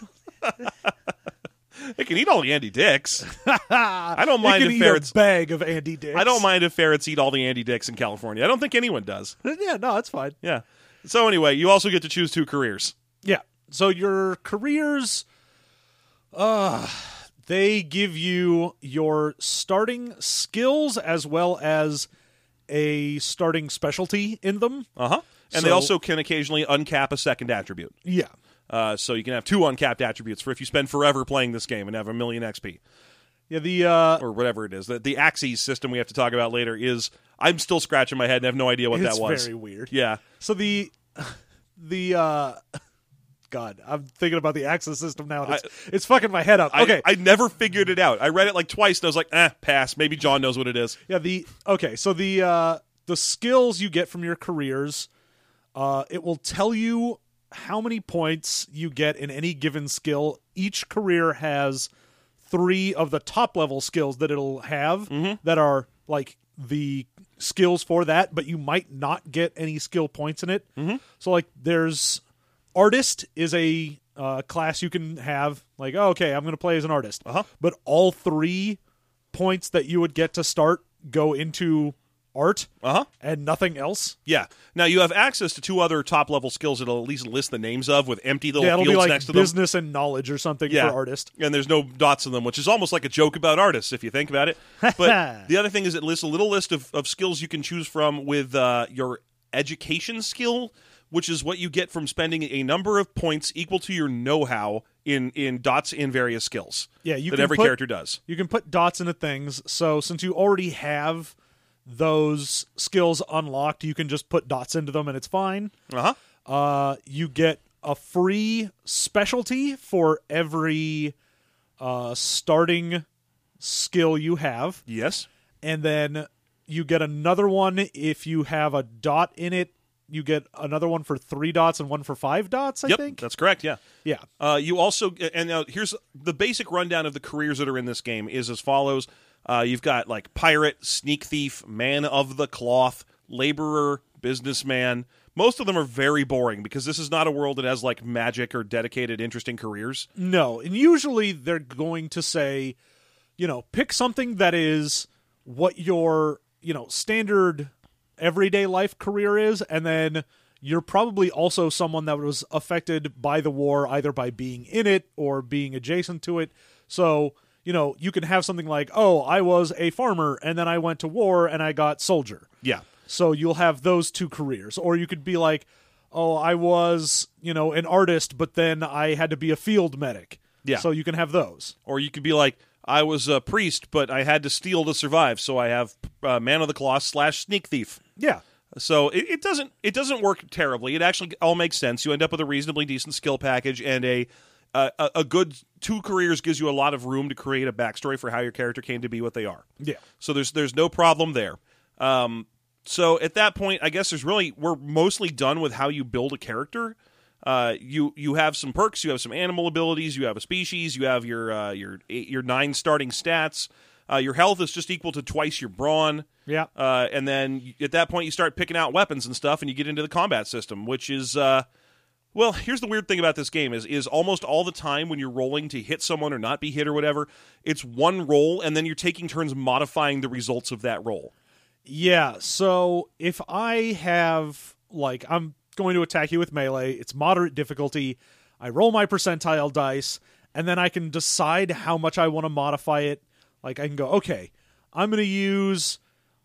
It can eat all the Andy Dicks. I don't mind it can if eat ferrets. a bag of Andy Dicks. I don't mind if ferrets eat all the Andy Dicks in California. I don't think anyone does. Yeah, no, that's fine. Yeah. So anyway, you also get to choose two careers. Yeah. So your careers, uh, they give you your starting skills as well as a starting specialty in them. Uh huh. And they So- also can occasionally uncap a second attribute. Yeah. Uh, so you can have two uncapped attributes for if you spend forever playing this game and have a million X P Yeah, the uh, or whatever it is. The, the Axes system we have to talk about later is I'm still scratching my head and have no idea what it's that was. very weird. Yeah. So the the uh, God, I'm thinking about the access system now. And it's, it's fucking my head up. I, Okay. I never figured it out. I read it like twice and I was like, eh, pass. Maybe John knows what it is. Yeah, the okay, so the uh the skills you get from your careers, uh it will tell you how many points you get in any given skill. Each career has three of the top level skills that it'll have that are like the skills for that, but you might not get any skill points in it. Mm-hmm. So like there's artist is a uh, class you can have like, oh, okay, I'm going to play as an artist. Uh-huh. But all three points that you would get to start go into art Uh-huh. and nothing else. Yeah. Now you have access to two other top level skills that'll at least list the names of with empty little Yeah, it'll fields be like next to them. business and knowledge or something Yeah. for artist. And there's no dots in them, which is almost like a joke about artists if you think about it. But the other thing is it lists a little list of, of skills you can choose from with uh, your education skill, which is what you get from spending a number of points equal to your know-how in, in dots in various skills. Yeah, you that can every put- character does. You can put dots into things. So since you already have those skills unlocked, you can just put dots into them and it's fine. Uh-huh. Uh, you get a free specialty for every uh, starting skill you have. Yes. And then you get another one if you have a dot in it. You get another one for three dots and one for five dots, I Yep, think. that's correct, yeah. Yeah. Uh, you also, and now here's the basic rundown of the careers that are in this game is as follows. Uh, you've got like pirate, sneak thief, man of the cloth, laborer, businessman. Most of them are very boring because this is not a world that has like magic or dedicated, interesting careers. No, and usually they're going to say, you know, pick something that is what your, you know, standard everyday life career is, and then you're probably also someone that was affected by the war either by being in it or being adjacent to it. So, you know, you can have something like, oh, I was a farmer and then I went to war and I got soldier. Yeah. So you'll have those two careers. Or you could be like, oh, I was, you know, an artist, but then I had to be a field medic. Yeah. So you can have those. Or you could be like, I was a priest, but I had to steal to survive, so I have uh, man of the cloth slash sneak thief. Yeah. So it, it doesn't it doesn't work terribly. It actually all makes sense. You end up with a reasonably decent skill package and a uh, a, a good two careers gives you a lot of room to create a backstory for how your character came to be what they are. Yeah. So there's there's no problem there. Um, so at that point, I guess there's really we're mostly done with how you build a character. Uh, you you have some perks, you have some animal abilities, you have a species, you have your uh, your eight, your nine starting stats. Uh, your health is just equal to twice your brawn. Yeah. Uh, and then at that point, you start picking out weapons and stuff, and you get into the combat system, which is, uh, well, here's the weird thing about this game is is almost all the time when you're rolling to hit someone or not be hit or whatever, it's one roll, and then you're taking turns modifying the results of that roll. Yeah. So if I have, like, I'm going to attack you with melee, it's moderate difficulty, I roll my percentile dice, and then I can decide how much I want to modify it. Like, I can go, okay, I'm going to use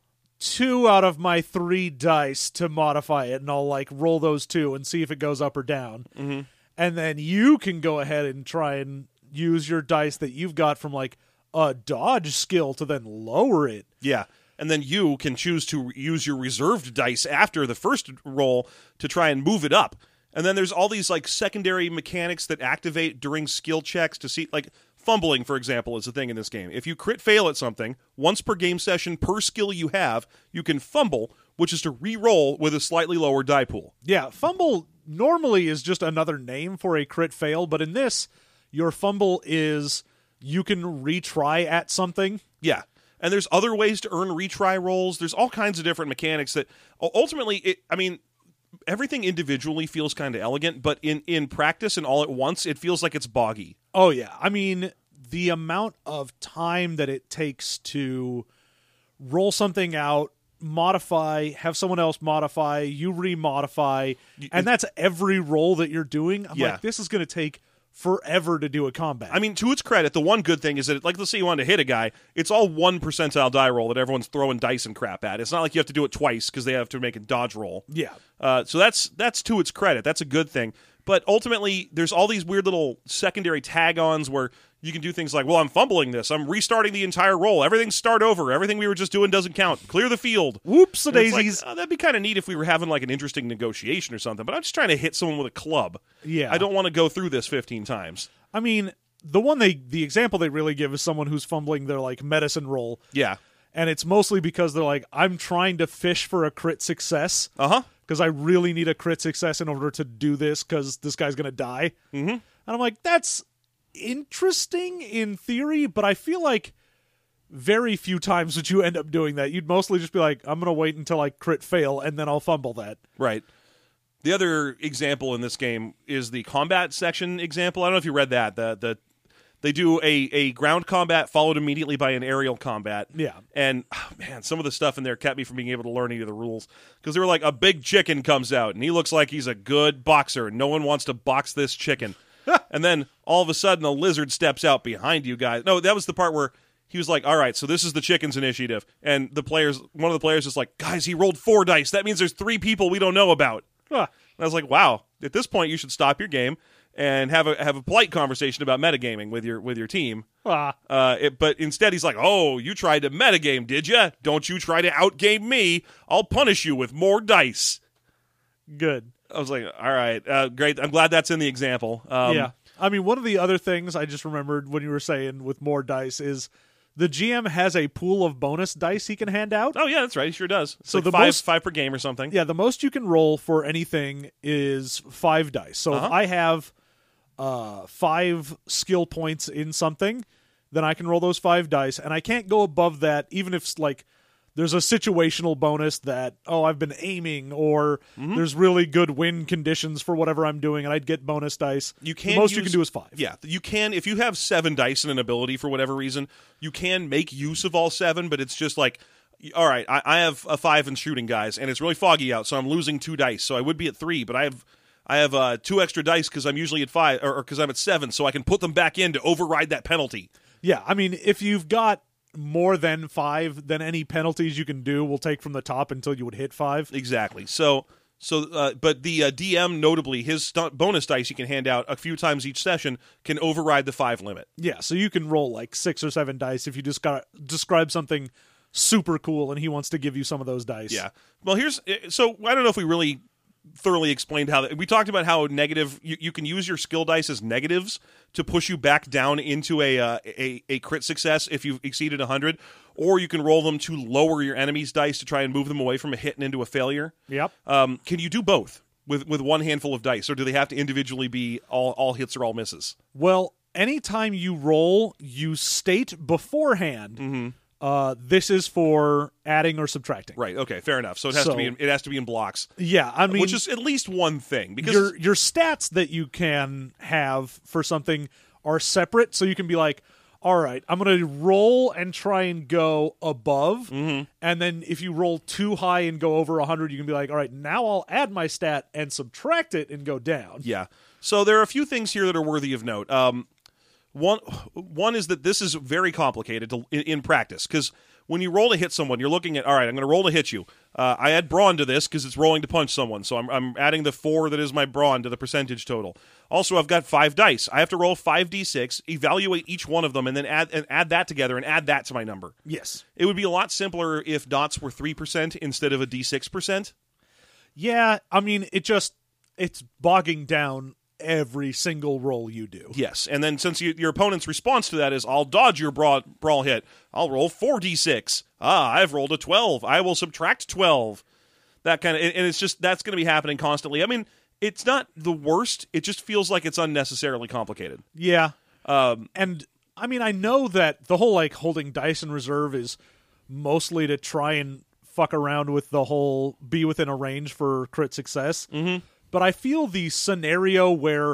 two out of my three dice to modify it, and I'll, like, roll those two and see if it goes up or down. Mm-hmm. And then you can go ahead and try and use your dice that you've got from, like, a dodge skill to then lower it. Yeah. And then you can choose to use your reserved dice after the first roll to try and move it up. And then there's all these like secondary mechanics that activate during skill checks to see, like fumbling, for example, is a thing in this game. If you crit fail at something, once per game session, per skill you have, you can fumble, which is to re-roll with a slightly lower die pool. Yeah, fumble normally is just another name for a crit fail, but in this, your fumble is you can retry at something. Yeah. And there's other ways to earn retry rolls. There's all kinds of different mechanics that ultimately, it, I mean, everything individually feels kind of elegant, but in, in practice and all at once, it feels like it's boggy. Oh, yeah. I mean, the amount of time that it takes to roll something out, modify, have someone else modify, you remodify, and that's every roll that you're doing. I'm Yeah. like, this is going to take forever to do a combat. I mean, to its credit, the one good thing is that, like, let's say you want to hit a guy, it's all one percentile die roll that everyone's throwing dice and crap at. It's not like you have to do it twice because they have to make a dodge roll. Yeah. Uh, so that's that's to its credit. That's a good thing. But ultimately, there's all these weird little secondary tag-ons where you can do things like, well, I'm fumbling this. I'm restarting the entire roll. Everything start over. Everything we were just doing doesn't count. Clear the field. Whoops, And it's daisies. Like, oh, that'd be kind of neat if we were having like an interesting negotiation or something. But I'm just trying to hit someone with a club. Yeah. I don't want to go through this fifteen times. I mean, the one they, the example they really give is someone who's fumbling their like medicine roll, Yeah. and it's mostly because they're like, I'm trying to fish for a crit success Uh-huh. because I really need a crit success in order to do this because this guy's gonna die. Mm-hmm. And I'm like, that's interesting in theory, but I feel like very few times would you end up doing that. You'd mostly just be like, I'm gonna wait until I crit fail and then I'll fumble that. Right. The other example in this game is the combat section example. I don't know if you read that. The the they do a, a ground combat followed immediately by an aerial combat. Yeah. And, oh, man, some of the stuff in there kept me from being able to learn any of the rules. Because they were like, a big chicken comes out, and he looks like he's a good boxer. No one wants to box this chicken. And then, all of a sudden, a lizard steps out behind you guys. No, that was the part where he was like, all right, so this is the chicken's initiative. And the players, one of the players was like, guys, he rolled four dice. That means there's three people we don't know about. Huh. And I was like, wow, at this point you should stop your game and have a have a polite conversation about metagaming with your with your team. Ah. Uh, it, but instead he's like, oh, you tried to metagame, did you? Don't you try to outgame me. I'll punish you with more dice. Good. I was like, all right, uh, great. I'm glad that's in the example. Um, Yeah. I mean, one of the other things I just remembered when you were saying with more dice is the G M has a pool of bonus dice he can hand out. Oh, yeah, that's right. He sure does. It's So like the five, most- five per game or something. Yeah, the most you can roll for anything is five dice. So Uh-huh. if I have uh, five skill points in something, then I can roll those five dice, and I can't go above that, even if like there's a situational bonus that, oh, I've been aiming, or Mm-hmm. there's really good win conditions for whatever I'm doing, and I'd get bonus dice. You The can most you use- can do is five. Yeah, you can, if you have seven dice in an ability for whatever reason, you can make use of all seven, but it's just like, all right, I, I have a five in shooting, guys, and it's really foggy out, so I'm losing two dice, so I would be at three, but I have I have uh, two extra dice because I'm usually at five, or because I'm at seven, so I can put them back in to override that penalty. Yeah, I mean, if you've got more than five, then any penalties you can do will take from the top until you would hit five. Exactly. So, so, uh, but the uh, D M, notably, his st- bonus dice he can hand out a few times each session can override the five limit. Yeah, so you can roll like six or seven dice if you just got describe something super cool and he wants to give you some of those dice. Yeah. Well, here's so I don't know if we really thoroughly explained how that, we talked about how negative you, you can use your skill dice as negatives to push you back down into a uh, a, a crit success if you've exceeded one hundred, or you can roll them to lower your enemy's dice to try and move them away from a hit and into a failure. Yep. Um, can you do both with with one handful of dice, or do they have to individually be all, all hits or all misses? Well, anytime you roll, you state beforehand Mm-hmm. uh, this is for adding or subtracting. Right. Okay. Fair enough. So it has So- to be in, it has to be in blocks, Yeah, I mean, which is at least one thing because your your stats that you can have for something are separate, so you can be like, all right, I'm going to roll and try and go above, Mm-hmm. and then if you roll too high and go over one hundred, you can be like, all right, now I'll add my stat and subtract it and go down. yeah. So there are a few things here that are worthy of note. Um, One one is that this is very complicated to, in, in practice because when you roll to hit someone, you're looking at, all right, I'm going to roll to hit you. Uh, I add brawn to this because it's rolling to punch someone, so I'm, I'm adding the four that is my brawn to the percentage total. Also, I've got five dice. I have to roll five d six, evaluate each one of them, and then add and add that together and add that to my number. Yes. It would be a lot simpler if dots were three percent instead of a d six percent. Yeah, I mean, it just it's bogging down every single roll you do. Yes, and then since you, your opponent's response to that is, I'll dodge your brawl, brawl hit, I'll roll four d six. Ah, I've rolled a twelve. I will subtract twelve. That kind of, and it's just, that's going to be happening constantly. I mean, it's not the worst. It just feels like it's unnecessarily complicated. Yeah. Um, and, I mean, I know that the whole, like, holding dice in reserve is mostly to try and fuck around with the whole be within a range for crit success. Mm-hmm. But I feel the scenario where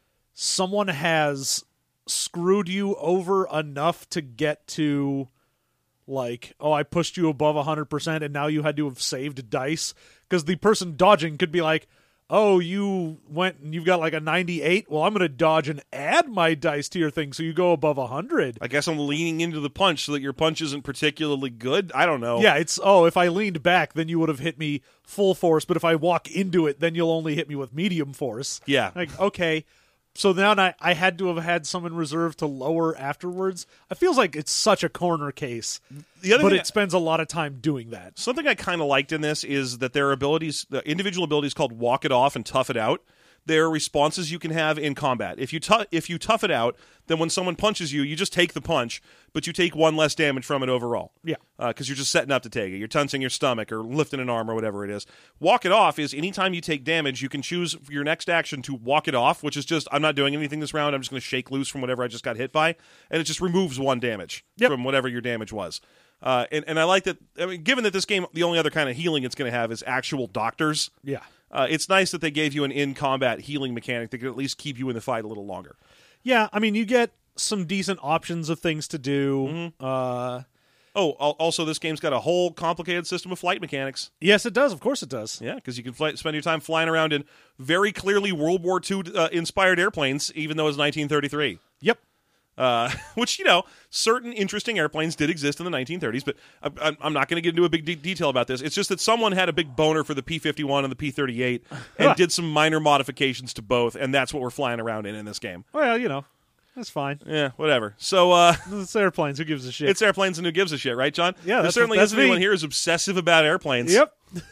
someone has screwed you over enough to get to, like, oh, I pushed you above one hundred percent and now you had to have saved dice. Because the person dodging could be like, oh, you went and you've got like a ninety-eight. Well, I'm going to dodge and add my dice to your thing so you go above one hundred. I guess I'm leaning into the punch so that your punch isn't particularly good. I don't know. Yeah, it's, oh, if I leaned back, then you would have hit me full force. But if I walk into it, then you'll only hit me with medium force. Yeah. Like, okay. So now I, I had to have had some in reserve to lower afterwards. It feels like it's such a corner case, the other but thing it spends a lot of time doing that. Something I kind of liked in this is that there are abilities, the individual abilities called Walk It Off and Tough It Out. There are responses you can have in combat. If you tu- if you tough it out, then when someone punches you, you just take the punch, but you take one less damage from it overall. Yeah. Because uh, you're just setting up to take it. You're tensing your stomach or lifting an arm or whatever it is. Walk It Off is anytime you take damage, you can choose for your next action to walk it off, which is just, I'm not doing anything this round, I'm just going to shake loose from whatever I just got hit by, and it just removes one damage yep. from whatever your damage was. Uh, and, and I like that, I mean, given that this game, the only other kind of healing it's going to have is actual doctors. Yeah. Uh, it's nice that they gave you an in-combat healing mechanic that could at least keep you in the fight a little longer. Yeah, I mean, you get some decent options of things to do. Mm-hmm. Uh, oh, also, this game's got a whole complicated system of flight mechanics. Yes, it does. Of course it does. Yeah, because you can fly, spend your time flying around in very clearly World War Two uh, inspired airplanes, even though it's nineteen thirty-three. Yep. Uh, which, you know, certain interesting airplanes did exist in the nineteen thirties, but I, I'm not going to get into a big de- detail about this. It's just that someone had a big boner for the P fifty-one and the P thirty-eight and did some minor modifications to both, and that's what we're flying around in in this game. Well, you know, that's fine. Yeah, whatever. So, uh... it's airplanes. Who gives a shit? It's airplanes and who gives a shit, right, John? Yeah, there that's certainly what, that's isn't anyone me. here who's obsessive about airplanes. Yep.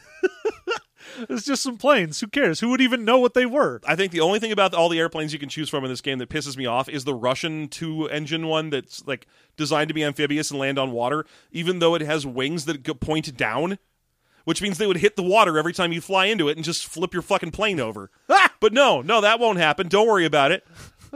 It's just some planes. Who cares? Who would even know what they were? I think the only thing about all the airplanes you can choose from in this game that pisses me off is the Russian two-engine one that's like designed to be amphibious and land on water, even though it has wings that go point down, which means they would hit the water every time you fly into it and just flip your fucking plane over. Ah! But no, no, that won't happen. Don't worry about it.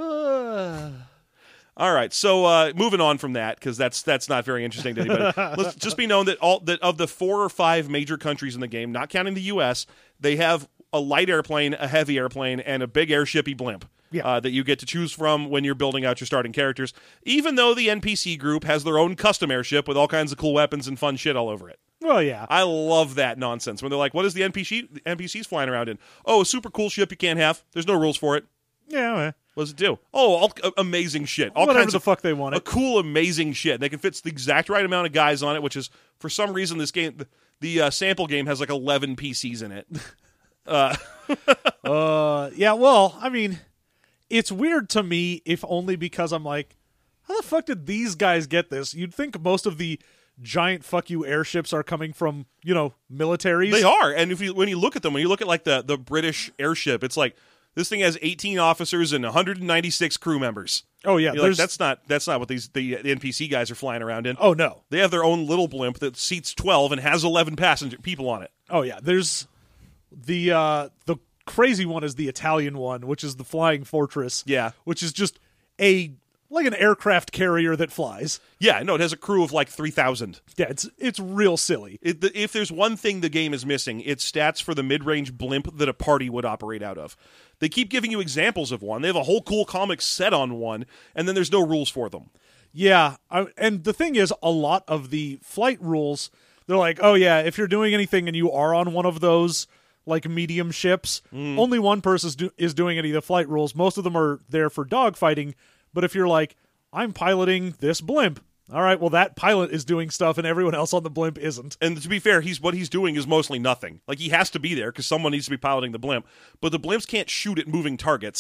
All right, so uh, moving on from that, because that's that's not very interesting to anybody. Let's just be known that all that of the four or five major countries in the game, not counting the U S, they have a light airplane, a heavy airplane, and a big airshipy blimp yeah. uh, that you get to choose from when you're building out your starting characters, even though the N P C group has their own custom airship with all kinds of cool weapons and fun shit all over it. Well, yeah. I love that nonsense. When they're like, what is the N P C, the N P Cs flying around in? Oh, a super cool ship you can't have. There's no rules for it. Yeah, well. What does it do? Oh, all, uh, amazing shit. All Whatever kinds the of, fuck they want. A cool, amazing shit. They can fit the exact right amount of guys on it, which is, for some reason, this game, the, the uh, sample game has like eleven P Cs in it. uh. uh, yeah, well, I mean, it's weird to me, if only because I'm like, how the fuck did these guys get this? You'd think most of the giant fuck you airships are coming from, you know, militaries. They are, and if you when you look at them, when you look at like the, the British airship, it's like, this thing has eighteen officers and one hundred ninety-six crew members. Oh yeah, You're like, that's not that's not what these the, the N P C guys are flying around in. Oh no, they have their own little blimp that seats twelve and has eleven passenger people on it. Oh yeah, there's the uh, the crazy one is the Italian one, which is the Flying Fortress. Yeah, which is just a like an aircraft carrier that flies. Yeah, no, it has a crew of like three thousand. Yeah, it's it's real silly. It, the, if there's one thing the game is missing, it's stats for the mid-range blimp that a party would operate out of. They keep giving you examples of one. They have a whole cool comic set on one, and then there's no rules for them. Yeah, I, and the thing is, a lot of the flight rules, they're like, oh yeah, if you're doing anything and you are on one of those like medium ships, mm. only one person is, do, is doing any of the flight rules. Most of them are there for dogfighting. But if you're like, I'm piloting this blimp, all right, well, that pilot is doing stuff and everyone else on the blimp isn't. And to be fair, he's what he's doing is mostly nothing. Like, he has to be there because someone needs to be piloting the blimp. But the blimps can't shoot at moving targets.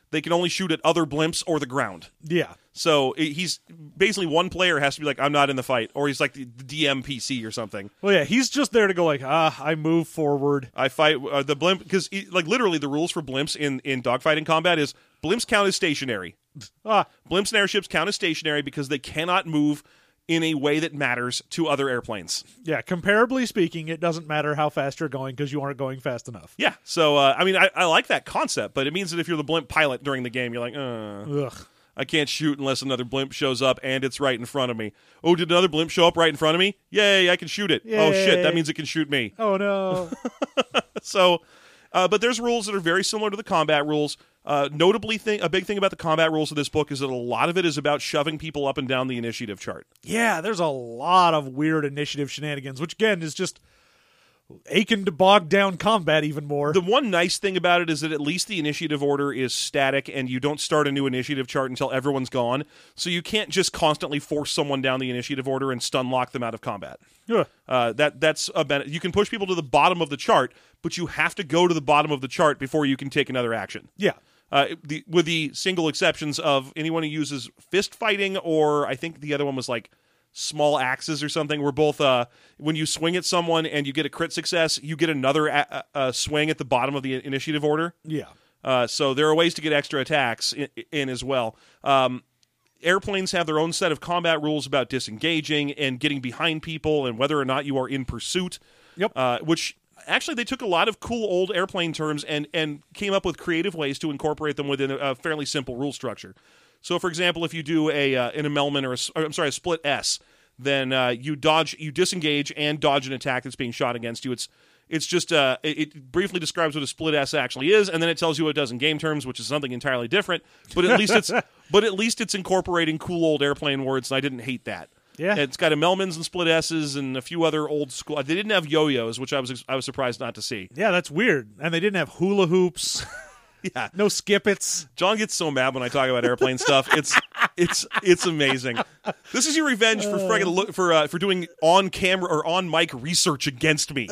they can only shoot at other blimps or the ground. Yeah. So it, he's basically one player has to be like, I'm not in the fight, or he's like the, the D M P C or something. Well, yeah, he's just there to go like, ah, I move forward. I fight uh, the blimp because like literally the rules for blimps in in dogfighting combat is blimps count as stationary. Ah, Blimps and airships count as stationary because they cannot move in a way that matters to other airplanes. yeah. Comparably speaking, it doesn't matter how fast you're going because you aren't going fast enough. Yeah. So uh, I mean, I, I like that concept, but it means that if you're the blimp pilot during the game, you're like, uh, Ugh. I can't shoot unless another blimp shows up and it's right in front of me. Oh, did another blimp show up right in front of me? Yay, I can shoot it. Oh shit, that Yay. means it can shoot me. Oh no. So, uh, but there's rules that are very similar to the combat rules. Uh, notably, thing a big thing about the combat rules of this book is that a lot of it is about shoving people up and down the initiative chart. Yeah, there's a lot of weird initiative shenanigans, which again is just aching to bog down combat even more. The one nice thing about it is that at least the initiative order is static and you don't start a new initiative chart until everyone's gone. So you can't just constantly force someone down the initiative order and stun lock them out of combat. Ugh. Uh, that that's a ben- you can push people to the bottom of the chart, but you have to go to the bottom of the chart before you can take another action. Yeah. Uh, the, with the single exceptions of anyone who uses fist fighting, or I think the other one was like small axes or something, where both uh, when you swing at someone and you get a crit success, you get another a- a swing at the bottom of the initiative order. Yeah. Uh, so there are ways to get extra attacks in, in as well. Um, airplanes have their own set of combat rules about disengaging and getting behind people and whether or not you are in pursuit. Yep. Uh, which actually they took a lot of cool old airplane terms and, and came up with creative ways to incorporate them within a, a fairly simple rule structure. So, for example, if you do a uh, an emmelment or a, or, I'm sorry, a split S, then uh, you dodge, you disengage and dodge an attack that's being shot against you. It's it's just uh, it, it briefly describes what a split S actually is, and then it tells you what it does in game terms, which is something entirely different. But at least it's but at least it's incorporating cool old airplane words, and I didn't hate that. Yeah. It's got emmelments and split S's and a few other old school. They didn't have yo-yos, which I was I was surprised not to see. Yeah, that's weird. And they didn't have hula hoops. Yeah. No skippets. John gets so mad when I talk about airplane stuff. It's it's it's amazing. This is your revenge for friggin' look, for uh, for doing on camera or on mic research against me.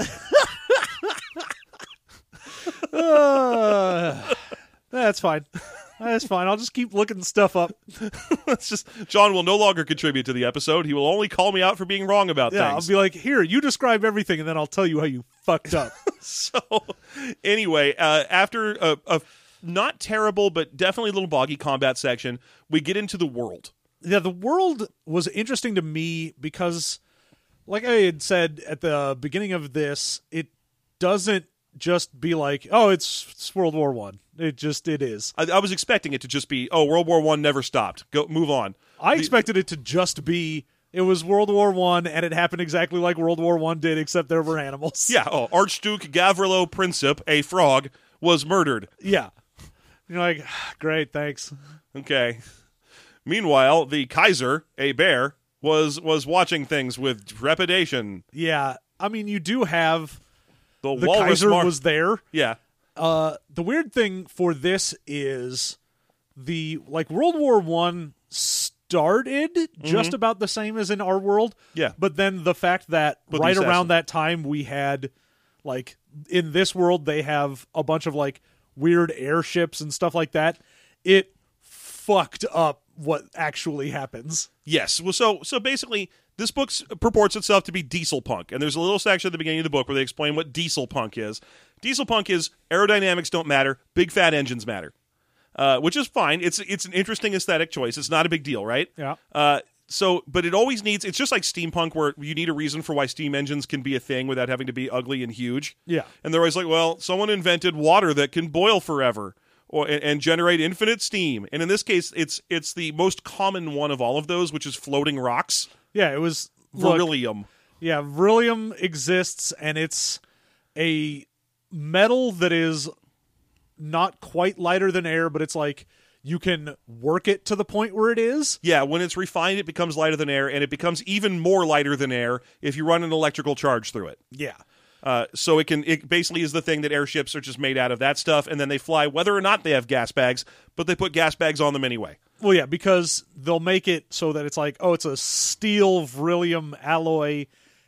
Uh, that's fine. That's fine. I'll just keep looking stuff up. It's just John will no longer contribute to the episode. He will only call me out for being wrong about Yeah, things. I'll be like, here, you describe everything, and then I'll tell you how you fucked up. So, anyway, uh, after a, a not terrible but definitely a little boggy combat section, we get into the world. Yeah, the world was interesting to me because, like I had said at the beginning of this, it doesn't just be like, oh, it's, it's World War One. It just it is. I, I was expecting it to just be, oh, World War One never stopped. Go move on. I The- expected it to just be. It was World War One, and it happened exactly like World War One did, except there were animals. Yeah, oh, Archduke Gavrilo Princip, a frog, was murdered. yeah. You're like, great, thanks. Okay. Meanwhile, the Kaiser, a bear, was was watching things with trepidation. Yeah, I mean, you do have The, the walrus Kaiser mar- was there. yeah. Uh, the weird thing for this is the like World War One started just about the same as in our world. Yeah. But then the fact that With the right assassin. around that time we had like in this world they have a bunch of like weird airships and stuff like that. It fucked up what actually happens. Yes. Well, so so basically, this book s- purports itself to be diesel punk, and there's a little section at the beginning of the book where they explain what diesel punk is. Diesel punk is aerodynamics don't matter, big fat engines matter, uh, which is fine. It's it's an interesting aesthetic choice. It's not a big deal, right? Yeah. Uh, so, but it always needs. It's just like steampunk, where you need a reason for why steam engines can be a thing without having to be ugly and huge. Yeah. And they're always like, well, someone invented water that can boil forever. Or, and, and generate infinite steam, and in this case, it's it's the most common one of all of those, which is floating rocks, Yeah, it was look, beryllium. Yeah, beryllium exists, and it's a metal that is not quite lighter than air, but it's like you can work it to the point where it is. Yeah, when it's refined, it becomes lighter than air, and it becomes even more lighter than air if you run an electrical charge through it. Yeah. Uh, so it can it basically is the thing that airships are just made out of that stuff, and then they fly whether or not they have gas bags, but they put gas bags on them anyway. Well, yeah, because they'll make it so that it's like, oh, it's a steel beryllium alloy,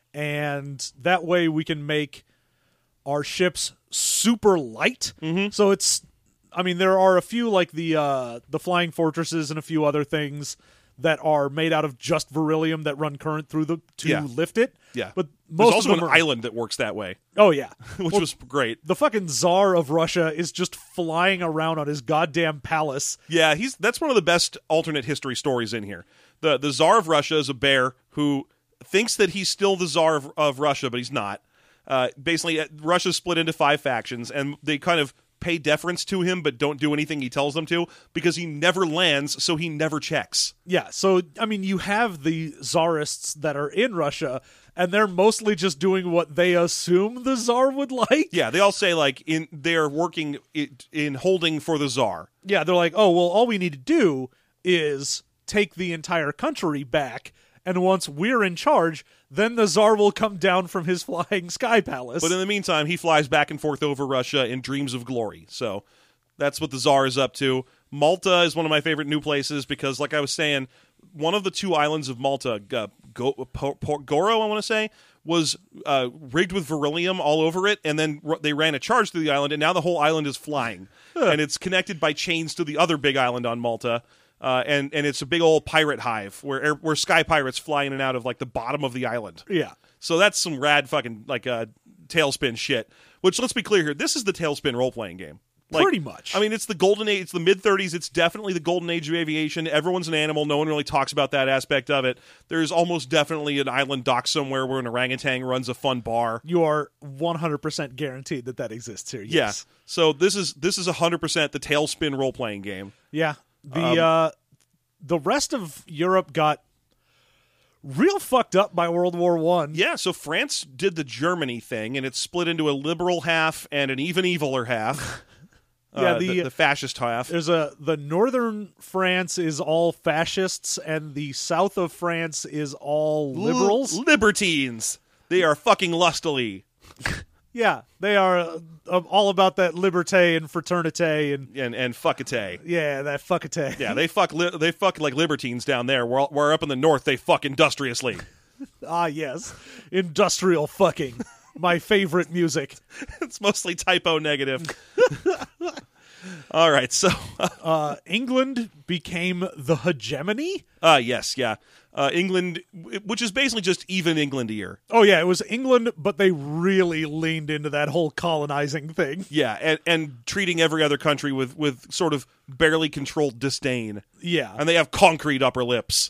and that way we can make our ships super light. Mm-hmm. So it's I mean, there are a few like the uh, the flying fortresses and a few other things that are made out of just beryllium that run current through the to Yeah. lift it. Yeah. But There's most also of them an are, island that works that way, Oh yeah. which Well, was great. the fucking Tsar of Russia is just flying around on his goddamn palace. Yeah, he's that's one of the best alternate history stories in here. The the Tsar of Russia is a bear who thinks that he's still the Tsar of, of Russia, but he's not. Uh, basically, uh, Russia's split into five factions, and they kind of pay deference to him, but don't do anything he tells them to because he never lands, so he never checks. Yeah, so I mean, you have the czarists that are in Russia, and they're mostly just doing what they assume the Tsar would like. Yeah, they all say like in they're working it, in holding for the Tsar. Yeah, they're like, oh, well, all we need to do is take the entire country back, and once we're in charge, then the Tsar will come down from his flying sky palace. But in the meantime, he flies back and forth over Russia in dreams of glory. So that's what the Tsar is up to. Malta is one of my favorite new places because, like I was saying, one of the two islands of Malta, uh, Go, Port Goro, I want to say, was uh, rigged with beryllium all over it, and then r- they ran a charge through the island, and now the whole island is flying. And it's connected by chains to the other big island on Malta. Uh, and, and it's a big old pirate hive where air, where sky pirates fly in and out of like the bottom of the island. yeah. So that's some rad fucking like uh, tailspin shit. Which, let's be clear here, this is the tailspin role playing game. Like, Pretty much. I mean, it's the golden age. It's the mid thirties. It's definitely the golden age of aviation. Everyone's an animal. No one really talks about that aspect of it. There's almost definitely an island dock somewhere where an orangutan runs a fun bar. You are one hundred percent guaranteed that that exists here. Yeah. Yes. So this is this is one hundred percent the tailspin role playing game. Yeah. The Um, uh, the rest of Europe got real fucked up by World War One. Yeah, so France did the Germany thing, and it's split into a liberal half and an even eviler half. Yeah, uh, the- the, the fascist half. There's a the northern France is all fascists, and the south of France is all liberals. L- libertines. They are fucking lustily. Yeah, they are uh, all about that liberté and fraternité and And and fuckate. yeah, that fuckate. Yeah, they fuck li- they fuck like libertines down there. Where, where up in the north they fuck industriously. Ah, yes, industrial fucking, my favorite music. It's mostly typo negative. All right, so Uh, England became the hegemony. uh yes, yeah. Uh, England, which is basically just even Englandier. Oh yeah, it was England, but they really leaned into that whole colonizing thing. Yeah, and, and treating every other country with, with sort of barely controlled disdain. Yeah, And they have concrete upper lips.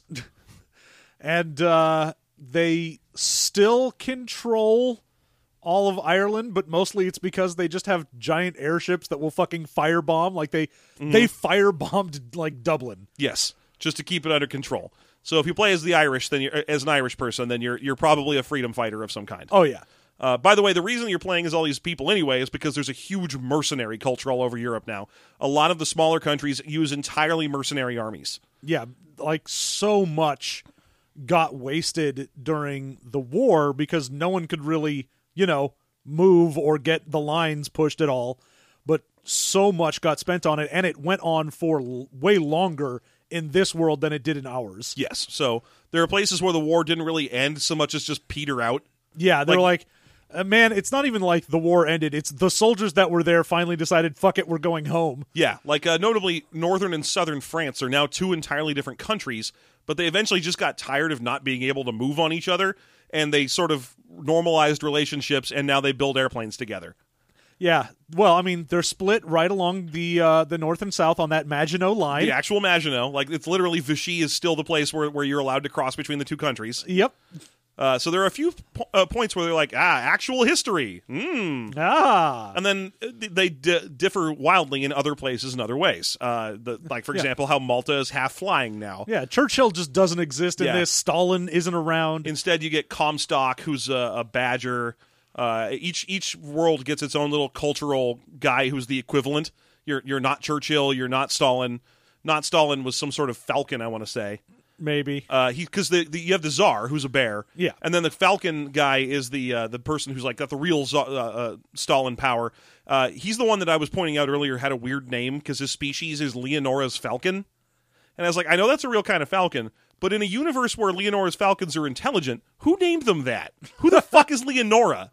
and uh, they still control all of Ireland, but mostly it's because they just have giant airships that will fucking firebomb. Like they they firebombed like Dublin. Yes, just to keep it under control. So if you play as the Irish, then you're, as an Irish person, then you're you're probably a freedom fighter of some kind. Oh yeah, Uh, by the way, the reason you're playing as all these people anyway is because there's a huge mercenary culture all over Europe now. A lot of the smaller countries use entirely mercenary armies. yeah. Like so much got wasted during the war because no one could really, you know, move or get the lines pushed at all. But so much got spent on it, and it went on for l- way longer in this world than it did in ours. Yes, so there are places where the war didn't really end so much as just peter out. Yeah, they're Like- like, uh, man, it's not even like the war ended. It's the soldiers that were there finally decided, fuck it, we're going home. Yeah, like uh, notably, northern and southern France are now two entirely different countries, but they eventually just got tired of not being able to move on each other, and they sort of normalized relationships, and now they build airplanes together. Yeah, well, I mean, they're split right along the uh, the north and south on that Maginot Line. The actual Maginot, like it's literally Vichy is still the place where, where you're allowed to cross between the two countries. Yep. Uh, so there are a few po- uh, points where they're like, ah, actual history. Hmm. Ah. And then uh, they di- differ wildly in other places and other ways. Uh, the, like, for Yeah. example, how Malta is half flying now. Yeah, Churchill just doesn't exist in Yeah. this. Stalin isn't around. Instead, you get Comstock, who's a, a badger. Uh, each each world gets its own little cultural guy who's the equivalent. You're you're not Churchill. You're not Stalin. Not Stalin was some sort of falcon, I want to say. Maybe. Uh, he because the, the you have the Tsar, who's a bear. Yeah. And then the falcon guy is the uh, the person who's like got the real Za- uh, uh, Stalin power. Uh, he's the one that I was pointing out earlier had a weird name because his species is Leonora's falcon. And I was like, I know that's a real kind of falcon, but in a universe where Leonora's falcons are intelligent, who named them that? Who the fuck is Leonora?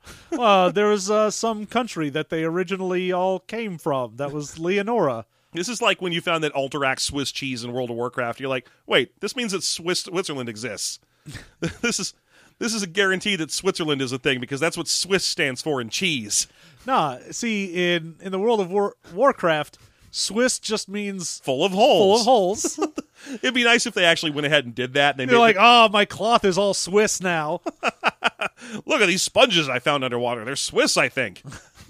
uh, there was uh, some country that they originally all came from. That was Leonora. This is like when you found that Alterac Swiss cheese in World of Warcraft. You're like, wait, this means that Swiss Switzerland exists. this is this is a guarantee that Switzerland is a thing because that's what Swiss stands for in cheese. Nah, see, in, in the World of War- Warcraft, Swiss just means Full of holes. full of holes. It'd be nice if they actually went ahead and did that. And they You're made like, oh, my cloth is all Swiss now. Look at these sponges I found underwater. They're Swiss, I think.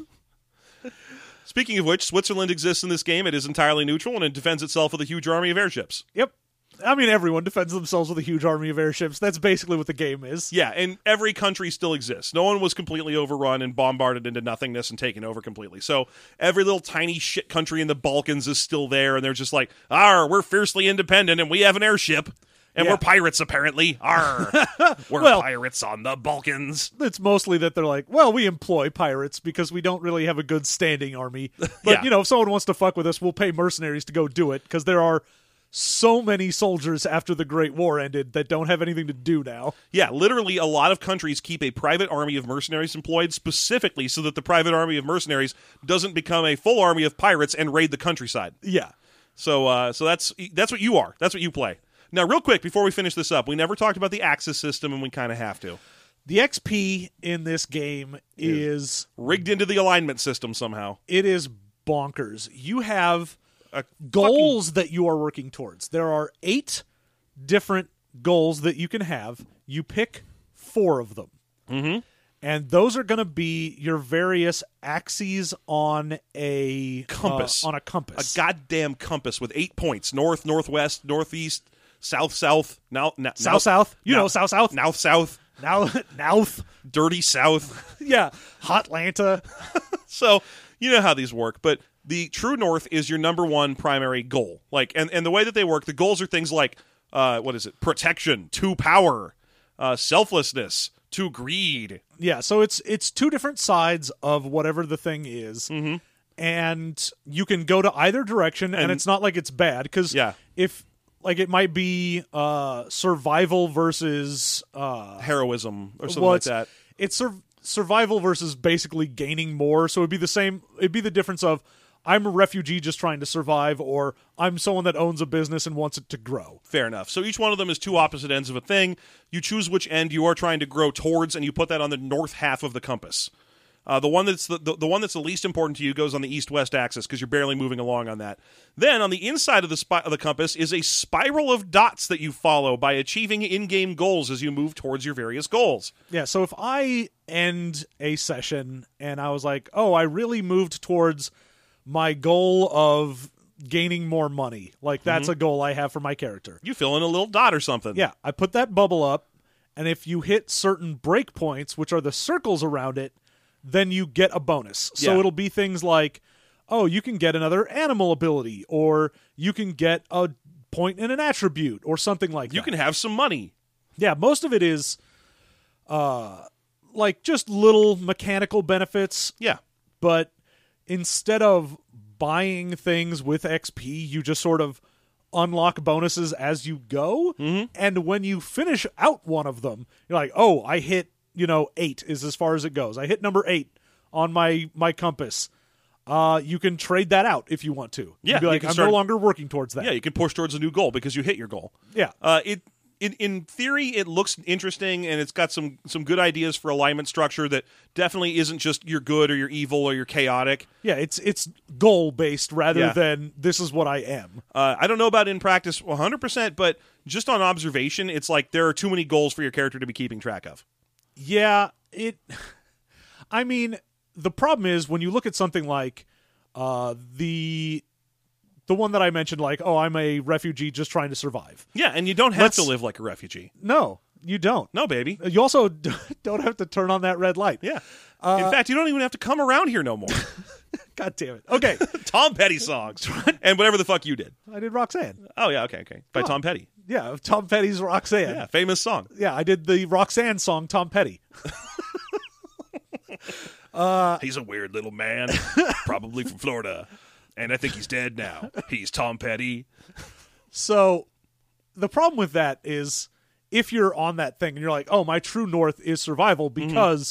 Speaking of which, Switzerland exists in this game. It is entirely neutral, and it defends itself with a huge army of airships. Yep. I mean, everyone defends themselves with a huge army of airships. That's basically what the game is. Yeah, and every country still exists. No one was completely overrun and bombarded into nothingness and taken over completely. So every little tiny shit country in the Balkans is still there, and they're just like, "Arr, we're fiercely independent, and we have an airship, and Yeah. we're pirates, apparently. Arr, we're Well- pirates on the Balkans." It's mostly that they're like, well, we employ pirates because we don't really have a good standing army. But, Yeah. you know, if someone wants to fuck with us, we'll pay mercenaries to go do it because there are so many soldiers after the Great War ended that don't have anything to do now. Yeah, literally a lot of countries keep a private army of mercenaries employed specifically so that the private army of mercenaries doesn't become a full army of pirates and raid the countryside. Yeah. So uh, so that's that's what you are. That's what you play. Now, real quick, before we finish this up, we never talked about the Axis system, and we kind of have to. The X P in this game is Rigged into the alignment system somehow. it is bonkers. You have A goals that you are working towards. There are eight different goals that you can have. You pick four of them. Mm-hmm. And those are going to be your various axes on a Compass. uh, on a A compass. goddamn compass with eight points: north, northwest, northeast, south, south, now, now south south. You now- know south south. now, south, Now south. dirty south. Yeah, Hotlanta. So you know how these work, but the true north is your number one primary goal. Like, and, and the way that they work, the goals are things like, uh, what is it? Protection, to power, uh, selflessness, to greed. Yeah, so it's it's two different sides of whatever the thing is. Mm-hmm. And you can go to either direction, and, And- it's not like it's bad because Yeah. if like it might be uh, survival versus uh, Heroism or something well, like it's, that. It's sur- survival versus basically gaining more. So it'd be the same. It'd be the difference of I'm a refugee just trying to survive, or I'm someone that owns a business and wants it to grow. Fair enough. So each one of them is two opposite ends of a thing. You choose which end you are trying to grow towards, and you put that on the north half of the compass. Uh, the one that's the, the, the one that's the least important to you goes on the east-west axis because you're barely moving along on that. Then on the inside of the spi- of the compass is a spiral of dots that you follow by achieving in-game goals as you move towards your various goals. Yeah. So if I end a session and I was like, oh, I really moved towards my goal of gaining more money, like that's Mm-hmm. a goal I have for my character. You fill in a little dot or something. Yeah, I put that bubble up, and if you hit certain breakpoints, which are the circles around it, then you get a bonus. So Yeah. it'll be things like, oh, you can get another animal ability, or you can get a point in an attribute, or something like You that. can have some money. Yeah, most of it is uh, like just little mechanical benefits, Yeah. but instead of buying things with X P, you just sort of unlock bonuses as you go. Mm-hmm. And when you finish out one of them, you're like, oh, I hit, you know, eight is as far as it goes. I hit number eight on my, my compass. Uh, you can trade that out if you want to. Yeah, You'd be you like, can I'm start- no longer working towards that. Yeah, you can push towards a new goal because you hit your goal. Yeah. Uh, it in in theory it looks interesting and it's got some some good ideas for alignment structure that definitely isn't just you're good or you're evil or you're chaotic. Yeah, it's it's goal based rather Yeah. than this is what I am. Uh, I don't know about in practice one hundred percent, but just on observation, it's like there are too many goals for your character to be keeping track of. Yeah, it. I mean, the problem is when you look at something like uh, the the one that I mentioned, like, oh, I'm a refugee just trying to survive. Yeah, and you don't have Let's- to live like a refugee. No, you don't. No, baby. You also don't have to turn on that red light. Yeah. Uh, in fact, you don't even have to come around here no more. God damn it. Okay, Tom Petty songs and whatever the fuck you did. I did Roxanne. Oh yeah, okay, okay. By Come on. Tom Petty. Yeah, Tom Petty's Roxanne. Yeah, famous song. Yeah, I did the Roxanne song Tom Petty. He's a weird little man, probably from Florida, and I think he's dead now. He's Tom Petty. So the problem with that is if you're on that thing and you're like, oh, my true north is survival because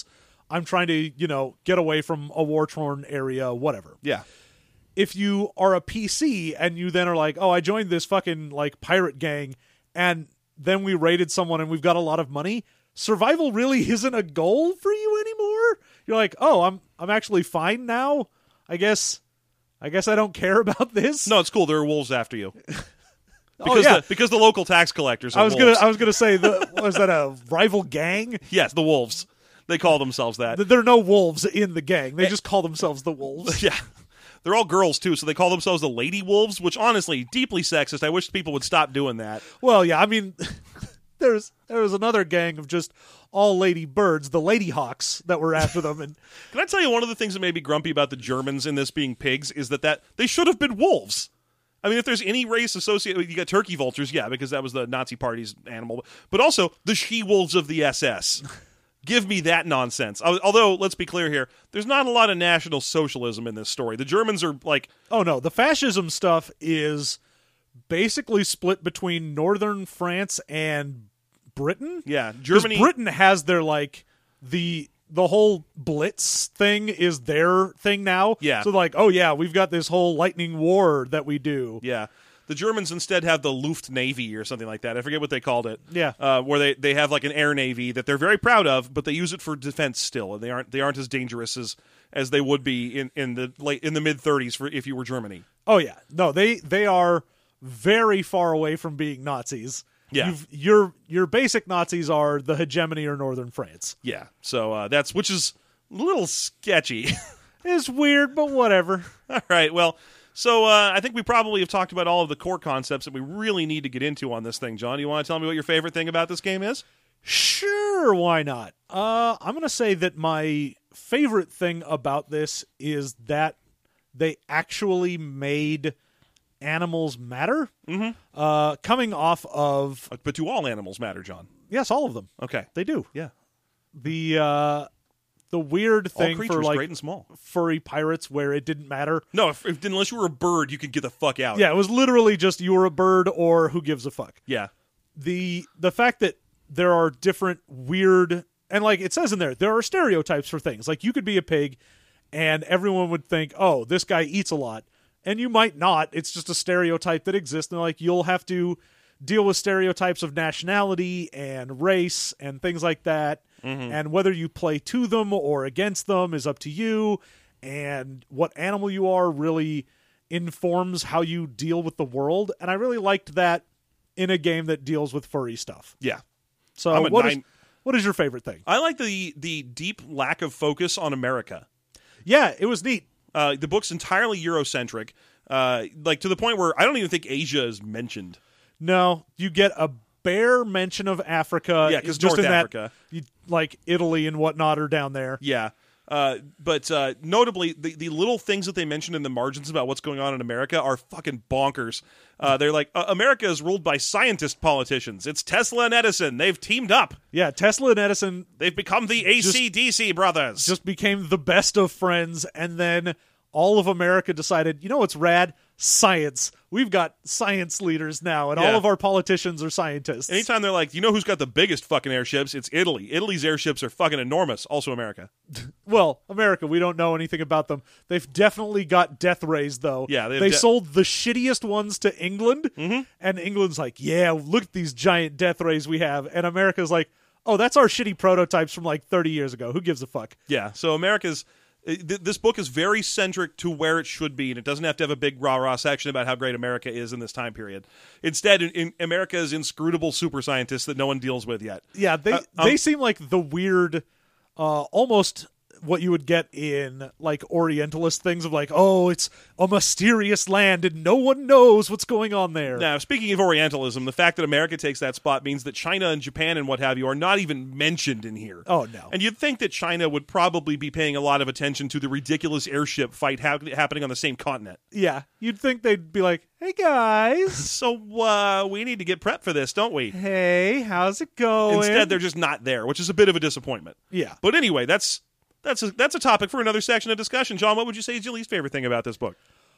I'm trying to, you know, get away from a war-torn area, whatever. Yeah. If you are a P C and you then are like, oh, I joined this fucking like pirate gang and then we raided someone and we've got a lot of money, survival really isn't a goal for you anymore. You're like, oh, I'm I'm actually fine now. I guess I guess I don't care about this. No, it's cool. There are wolves after you. Because oh, yeah. the, because the local tax collectors are I was wolves. gonna I was gonna say the was that a rival gang? Yes, the wolves. They call themselves that. There are no wolves in the gang. They just call themselves the wolves. Yeah. They're all girls, too, so they call themselves the Lady Wolves, which, honestly, deeply sexist. I wish people would stop doing that. Well, yeah, I mean, there's there was another gang of just all lady birds, the Lady Hawks, that were after them. And Can I tell you one of the things that made me grumpy about the Germans in this being pigs is that, that they should have been wolves. I mean, if there's any race associated, you got turkey vultures, yeah, because that was the Nazi Party's animal, but also the she-wolves of the S S. Give me that nonsense. Although, let's be clear here, there's not a lot of National Socialism in this story. The Germans are like... Oh, no. The fascism stuff is basically split between northern France and Britain. Yeah, 'Cause Germany... Britain has their, like, the... The whole Blitz thing is their thing now. Yeah. So, like, oh, yeah, we've got this whole lightning war that we do. Yeah. The Germans instead have the Luftnavy or something like that. I forget what they called it. Yeah. Uh, where they, they have like an air navy that they're very proud of, but they use it for defense still, and they aren't they aren't as dangerous as, as they would be in, in the late in the mid thirties for if you were Germany. Oh yeah, no, they they are very far away from being Nazis. Yeah. You've, your your basic Nazis are the hegemony or northern France. Yeah. So uh, that's which is a little sketchy. It's weird, but whatever. All right. Well. So uh, I think we probably have talked about all of the core concepts that we really need to get into on this thing. John, do you want to tell me what your favorite thing about this game is? Sure, why not? Uh, I'm going to say that my favorite thing about this is that they actually made animals matter. Mm-hmm. Uh, coming off of... But do all animals matter, John? Yes, all of them. Okay. They do. Yeah. The... Uh, The weird thing all creatures, for like great and small, furry pirates where it didn't matter. No, if, if, unless you were a bird, you could get the fuck out. Yeah, it was literally just you were a bird or who gives a fuck. Yeah. The the fact that there are different weird and like it says in there, there are stereotypes for things. Like you could be a pig and everyone would think, oh, this guy eats a lot. And you might not. It's just a stereotype that exists. And like you'll have to deal with stereotypes of nationality and race and things like that. Mm-hmm. And whether you play to them or against them is up to you. And what animal you are really informs how you deal with the world. And I really liked that in a game that deals with furry stuff. Yeah. So I'm a what nine- is, what is your favorite thing? I like the the deep lack of focus on America. Yeah, it was neat. Uh, the book's entirely Eurocentric, uh, like to the point where I don't even think Asia is mentioned. No, you get a bare mention of Africa. Yeah, 'cause just North in that, Africa. you, like Italy and whatnot are down there. Yeah. Uh, but uh, notably, the, the little things that they mention in the margins about what's going on in America are fucking bonkers. Uh, they're like, uh, America is ruled by scientist politicians. It's Tesla and Edison. They've teamed up. Yeah, Tesla and Edison They've become the A C D C brothers. just became the best of friends, and then all of America decided, you know what's rad? Science. We've got science leaders now, and Yeah. all of our politicians are scientists. Anytime they're like, you know who's got the biggest fucking airships? It's Italy. Italy's airships are fucking enormous. Also America. Well, America, we don't know anything about them. They've definitely got death rays, though. Yeah, they've they de- sold the shittiest ones to England, Mm-hmm. and England's like, yeah, look at these giant death rays we have. And America's like, oh, that's our shitty prototypes from like thirty years ago. Who gives a fuck? Yeah, so America's... Th- this book is very centric to where it should be, and it doesn't have to have a big rah-rah section about how great America is in this time period. Instead, in, in America is inscrutable super scientists that no one deals with yet. Yeah, they Uh, um, they seem like the weird, uh, almost what you would get in like Orientalist things of like, oh, it's a mysterious land and no one knows what's going on there. Now, speaking of Orientalism, the fact that America takes that spot means that China and Japan and what have you are not even mentioned in here. Oh, no. And you'd think that China would probably be paying a lot of attention to the ridiculous airship fight ha- happening on the same continent. Yeah, you'd think they'd be like, hey, guys. So uh, we need to get prepped for this, don't we? Hey, how's it going? Instead, they're just not there, which is a bit of a disappointment. Yeah. But anyway, that's that's a, that's a topic for another section of discussion. John, what would you say is your least favorite thing about this book?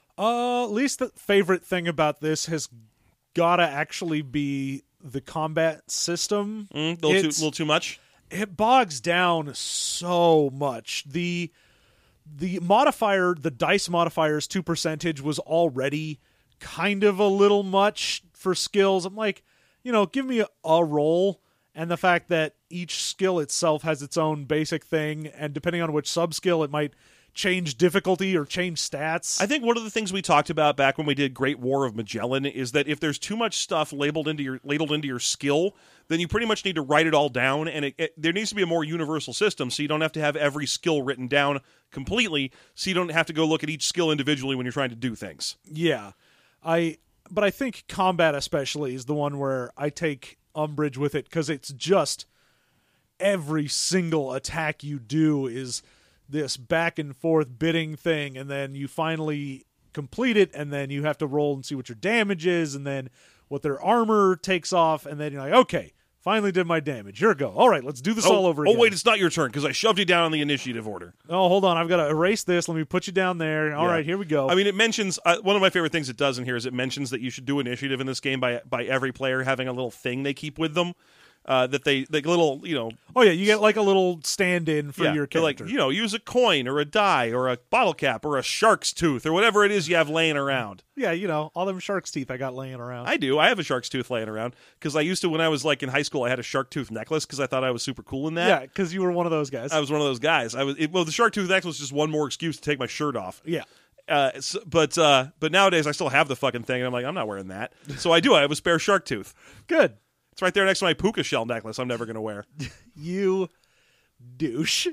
Uh, least the favorite thing about this has gotta actually be the combat system. Mm, a little, too, It's- little too much? it bogs down so much. The the modifier, the dice modifier's two percentage was already kind of a little much for skills. I'm like, you know, give me a, a roll, and the fact that each skill itself has its own basic thing, and depending on which sub-skill, it might change difficulty or change stats. I think one of the things we talked about back when we did Great War of Magellan is that if there's too much stuff labeled into your ladled into your skill, then you pretty much need to write it all down, and it, it, there needs to be a more universal system, so you don't have to have every skill written down completely, so you don't have to go look at each skill individually when you're trying to do things. Yeah. I but I think combat especially is the one where I take umbrage with it, because it's just every single attack you do is this back and forth bidding thing, and then you finally complete it, and then you have to roll and see what your damage is, and then what their armor takes off, and then you're like, okay, finally did my damage. Here we go. All right, let's do this oh, all over oh, again. wait, it's not your turn, because I shoved you down on the initiative order. Oh, hold on. I've got to erase this. Let me put you down there. All Yeah. right, here we go. I mean, it mentions, uh, one of my favorite things it does in here is it mentions that you should do initiative in this game by by every player having a little thing they keep with them. Uh, that they, like little, you know. Oh, yeah, you get like a little stand-in for yeah, your they're character. like, you know, use a coin or a die or a bottle cap or a shark's tooth or whatever it is you have laying around. Yeah, you know, all them shark's teeth I got laying around. I do. I have a shark's tooth laying around because I used to, when I was like in high school, I had a shark tooth necklace because I thought I was super cool in that. Yeah, because you were one of those guys. I was one of those guys. I was it, well, the shark tooth necklace was just one more excuse to take my shirt off. Yeah. Uh, so, but uh, but nowadays I still have the fucking thing, and I'm like, I'm not wearing that. So I do. I have a spare shark tooth. Good. It's right there next to my puka shell necklace. I'm never going to wear. You douche.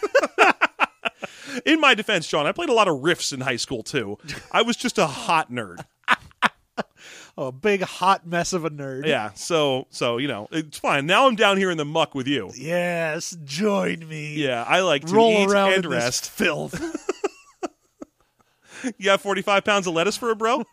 In my defense, Sean, I played a lot of riffs in high school too. I was just a hot nerd. Oh, a big hot mess of a nerd. Yeah. So so you know it's fine. Now I'm down here in the muck with you. Yes, join me. Yeah, I like to Roll eat around and in rest. this filth. You got forty-five pounds of lettuce for a bro?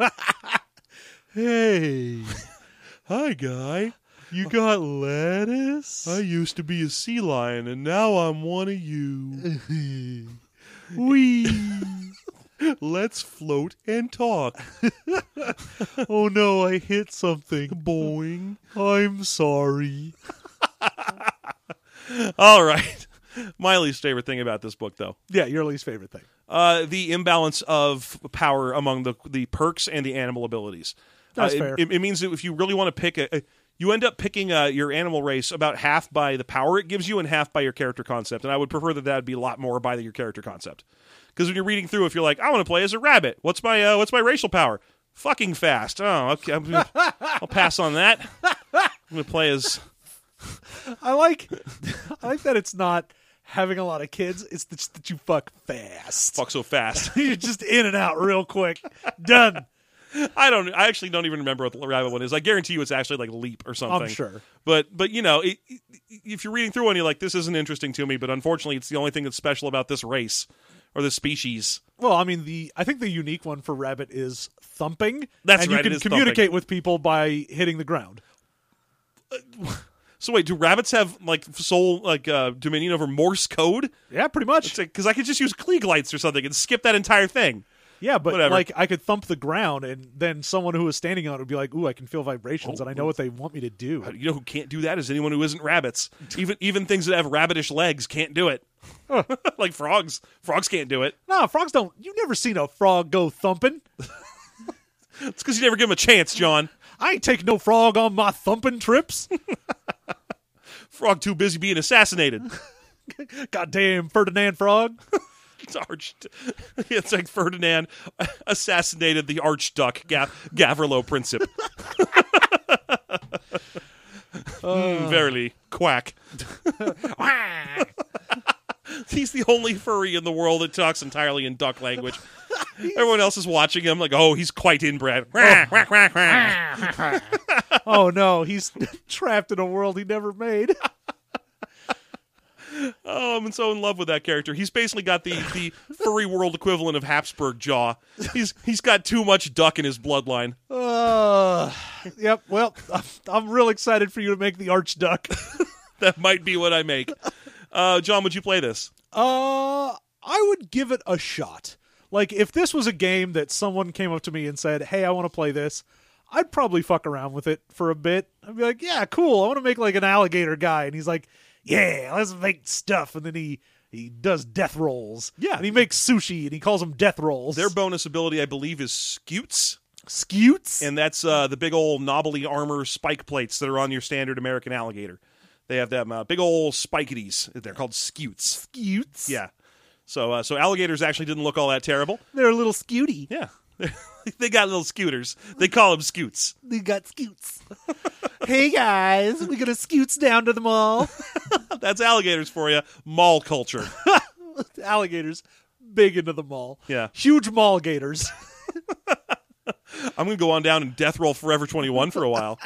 Hey, Hi, guy. you got lettuce? I used to be a sea lion, and now I'm one of you. Wee. Let's float and talk. Oh no, I hit something. Boing. I'm sorry. All right. My least favorite thing about this book, though. Yeah, your least favorite thing. Uh, the imbalance of power among the the perks and the animal abilities. That's uh, fair. It, it means that if you really want to pick a, a you end up picking uh, your animal race about half by the power it gives you and half by your character concept. And I would prefer that that would be a lot more by your character concept. Because when you're reading through, if you're like, I want to play as a rabbit, what's my uh, what's my racial power? Fucking fast. Oh, okay. I'm gonna, I'll pass on that. I'm gonna play as. I like, I like that it's not having a lot of kids. It's just that you fuck fast. Fuck so fast. You're just in and out real quick. Done. I don't. I actually don't even remember what the rabbit one is. I guarantee you, it's actually like leap or something. I'm sure. But but you know, it, it, if you're reading through one, you're like, this isn't interesting to me. But unfortunately, it's the only thing that's special about this race or this species. Well, I mean, the I think the unique one for rabbit is thumping. That's and right, you can it is communicate thumping. with people by hitting the ground. So wait, do rabbits have like sole like uh, dominion over Morse code? Yeah, pretty much. Because I could just use Klieg lights or something and skip that entire thing. Yeah, but Whatever. like I could thump the ground, and then someone who was standing on it would be like, "Ooh, I can feel vibrations, Oh, and I know what they want me to do." You know who can't do that is anyone who isn't rabbits. Even even things that have rabbitish legs can't do it. Like frogs. Frogs can't do it. No, frogs don't. You've never seen a frog go thumping. It's because you never give them a chance, John. I ain't taking no frog on my thumping trips. Frog too busy being assassinated. Goddamn Ferdinand Frog. It's arch. It's like Ferdinand assassinated the archduke Ga- Gavrilo Princip. mm, verily, quack. He's the only furry in the world that talks entirely in duck language. Everyone else is watching him like, oh, he's quite inbred. Quack, quack, quack, quack. Oh no, he's trapped in a world he never made. Oh, I'm so in love with that character. He's basically got the, the furry world equivalent of Habsburg jaw. He's he's got too much duck in his bloodline. Uh, yep. Well, I'm, I'm real excited for you to make the Archduck. That might be what I make. Uh, John, would you play this? Uh, I would give it a shot. Like, if this was a game that someone came up to me and said, "Hey, I want to play this," I'd probably fuck around with it for a bit. I'd be like, "Yeah, cool. I want to make like an alligator guy," and he's like, yeah, let's make stuff. And then he, he does death rolls. Yeah. And he makes sushi, and he calls them death rolls. Their bonus ability, I believe, is Scutes. Scutes? And that's uh, the big old knobbly armor spike plates that are on your standard American alligator. They have them uh, big old spiketies. They're called Scutes. Scutes? Yeah. So uh, so alligators actually didn't look all that terrible. They're a little scuty. Yeah. They got little scooters. They call them Scutes. They got scutes. Hey, guys, we gonna scutes down to the mall. That's alligators for you. Mall culture. Alligators, big into the mall. Yeah. Huge mall gators. I'm going to go on down and death roll Forever twenty-one for a while.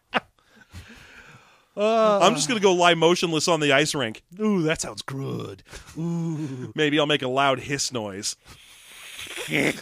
Uh, I'm just going to go lie motionless on the ice rink. Ooh, that sounds good. Ooh. Maybe I'll make a loud hiss noise. I'm,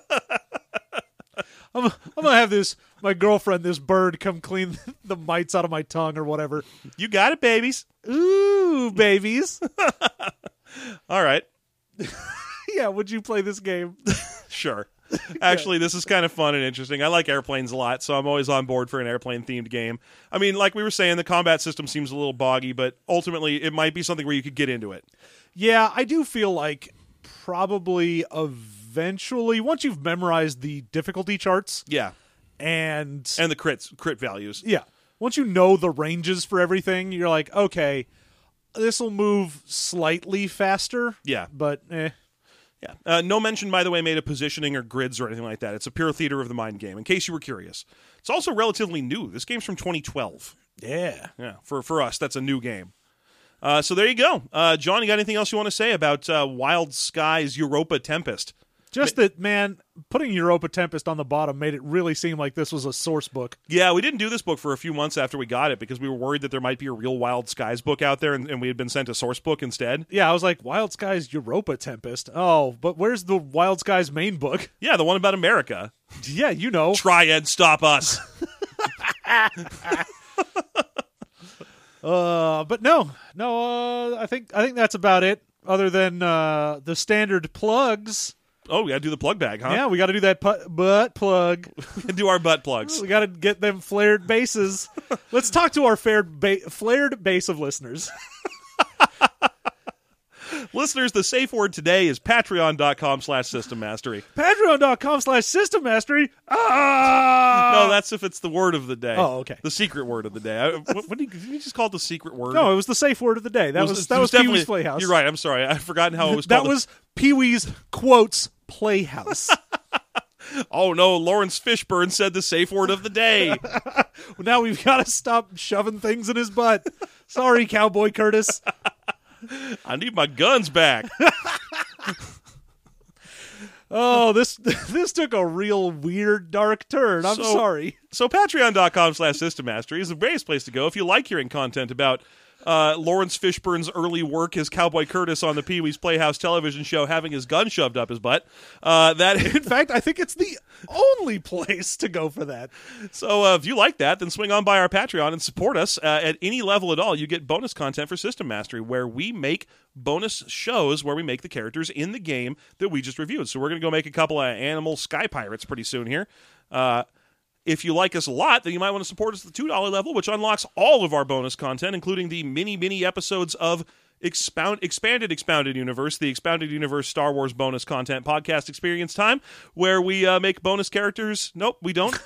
I'm gonna have this, my girlfriend, this bird, come clean the mites out of my tongue or whatever. You got it, babies. Ooh, babies. All right. Yeah, would you play this game? Sure. Actually, this is kind of fun and interesting. I like airplanes a lot, so I'm always on board for an airplane-themed game. I mean, like we were saying, the combat system seems a little boggy, but ultimately it might be something where you could get into it. Yeah, I do feel like probably eventually, once you've memorized the difficulty charts Yeah. and... And the crits, crit values. Yeah. Once you know the ranges for everything, you're like, okay, this will move slightly faster. Yeah. But, eh. Yeah. Uh, no mention, by the way, made of positioning or grids or anything like that. It's a pure theater of the mind game, in case you were curious. It's also relatively new. This game's from twenty twelve. Yeah. Yeah. For, for us, that's a new game. Uh, so there you go. Uh, John, you got anything else you want to say about uh, Wild Skies Europa Tempest? Just that, man, putting Europa Tempest on the bottom made it really seem like this was a source book. Yeah, we didn't do this book for a few months after we got it because we were worried that there might be a real Wild Skies book out there, and, and we had been sent a source book instead. Yeah, I was like, Wild Skies Europa Tempest. Oh, but where's the Wild Skies main book? Yeah, the one about America. Yeah, you know. Try and stop us. uh, but no, no. Uh, I think I think that's about it. Other than uh, the standard plugs. Oh, we got to do the plug bag, huh? Yeah, we got to do that pu- butt plug. Do our butt plugs. We got to get them flared bases. Let's talk to our flared, ba- flared base of listeners. Listeners, the safe word today is patreon.com slash system mastery. Patreon.com slash system mastery. Ah! No, that's if it's the word of the day. Oh, okay. The secret word of the day. I, what, what did, you, did you just call it the secret word? No, it was the safe word of the day. That It was, it that was, definitely- Pee-wee's Playhouse. You're right. I'm sorry. I've forgotten how it was That called. was Pee-wee's, quotes, Playhouse. Oh, no. Lawrence Fishburne said the safe word of the day. Now we've got to stop shoving things in his butt. Sorry, Cowboy Curtis. I need my guns back. Oh, this this took a real weird, dark turn. I'm So- sorry. So patreon.com slash system mastery is the greatest place to go if you like hearing content about uh, Lawrence Fishburne's early work as Cowboy Curtis on the Pee-wee's Playhouse television show having his gun shoved up his butt. Uh, that In fact, I think it's the only place to go for that. So uh, if you like that, then swing on by our Patreon and support us uh, at any level at all. You get bonus content for System Mastery, where we make bonus shows where we make the characters in the game that we just reviewed. So we're going to go make a couple of Animal Sky Pirates pretty soon here. Uh, if you like us a lot, then you might want to support us at the two dollar level, which unlocks all of our bonus content, including the mini, mini episodes of Expound, Expanded Expounded Universe, the Expounded Universe Star Wars bonus content podcast experience time, where we uh, make bonus characters. Nope, we don't.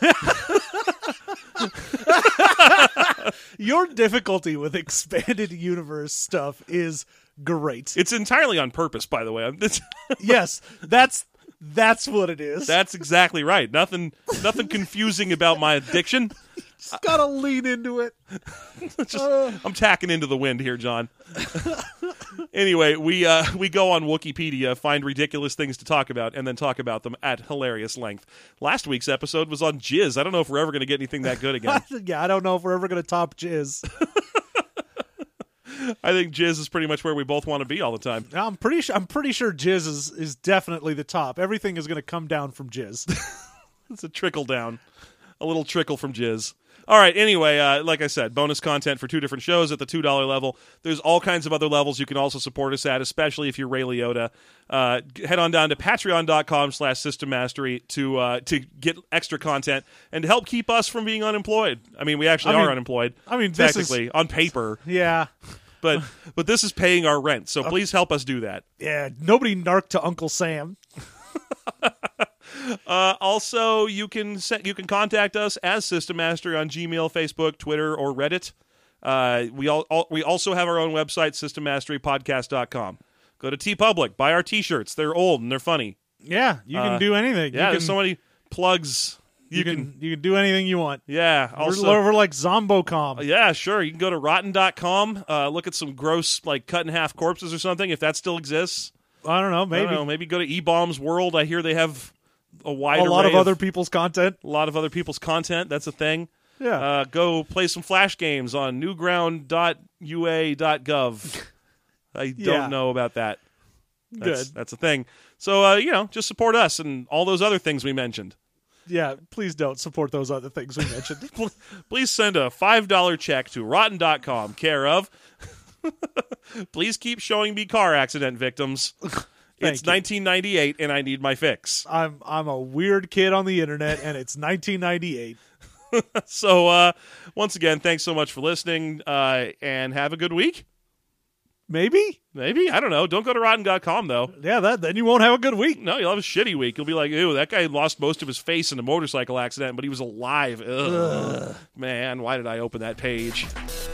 Your difficulty with expanded universe stuff is great. It's entirely on purpose, by the way. I'm- it's- Yes, that's that's what it is. That's exactly right. Nothing, nothing confusing about my addiction. Just gotta lean into it. Just, I'm tacking into the wind here, John. Anyway, we uh, we go on Wikipedia, find ridiculous things to talk about, and then talk about them at hilarious length. Last week's episode was on jizz. I don't know if we're ever going to get anything that good again. Yeah, I don't know if we're ever gonna top jizz. I think jizz is pretty much where we both want to be all the time. I'm pretty sure. I'm pretty sure jizz is, is definitely the top. Everything is gonna come down from jizz. It's a trickle down, a little trickle from jizz. All right, anyway, uh, like I said, bonus content for two different shows at the two dollar level. There's all kinds of other levels you can also support us at, especially if you're Ray Liotta. Uh, head on down to patreon.com slash system mastery to uh, to get extra content and to help keep us from being unemployed. I mean, we actually I mean- are unemployed. I mean, this is- technically, on paper. Yeah. but but this is paying our rent, so please help us do that. Yeah, nobody narked to Uncle Sam. Uh, also, you can set, you can contact us as System Mastery on Gmail, Facebook, Twitter, or Reddit. Uh, we all, all we also have our own website, system mastery podcast dot com. Go to TeePublic, buy our T-shirts. They're old and they're funny. Yeah, you can Uh, do anything. Yeah, you there's can, so many plugs. You, You can, can, you can do anything you want. yeah. Also, We're over like Zombocom. yeah, sure. You can go to rotten dot com, uh, look at some gross, like, cut in half corpses or something, if that still exists. I don't know, I maybe don't know, maybe go to E-Bombs World. I hear they have a wide a lot array of other people's content. a lot of other people's content. That's a thing. Yeah. Uh, go play some Flash games on newground dot u a dot gov. I don't Yeah. know about that. That's, Good. That's a thing. So, uh, you know, just support us and all those other things we mentioned. Yeah, please don't support those other things we mentioned. Please send a five dollar check to rotten dot com, care of. Please keep showing me car accident victims. It's you. nineteen ninety-eight, and I need my fix. I'm I'm a weird kid on the internet, and it's nineteen ninety-eight. So, uh, once again, thanks so much for listening, uh, and have a good week. Maybe? Maybe. I don't know. Don't go to rotten dot com, though. Yeah, that then you won't have a good week. No, you'll have a shitty week. You'll be like, ew, that guy lost most of his face in a motorcycle accident, but he was alive. Ugh. Man, why did I open that page?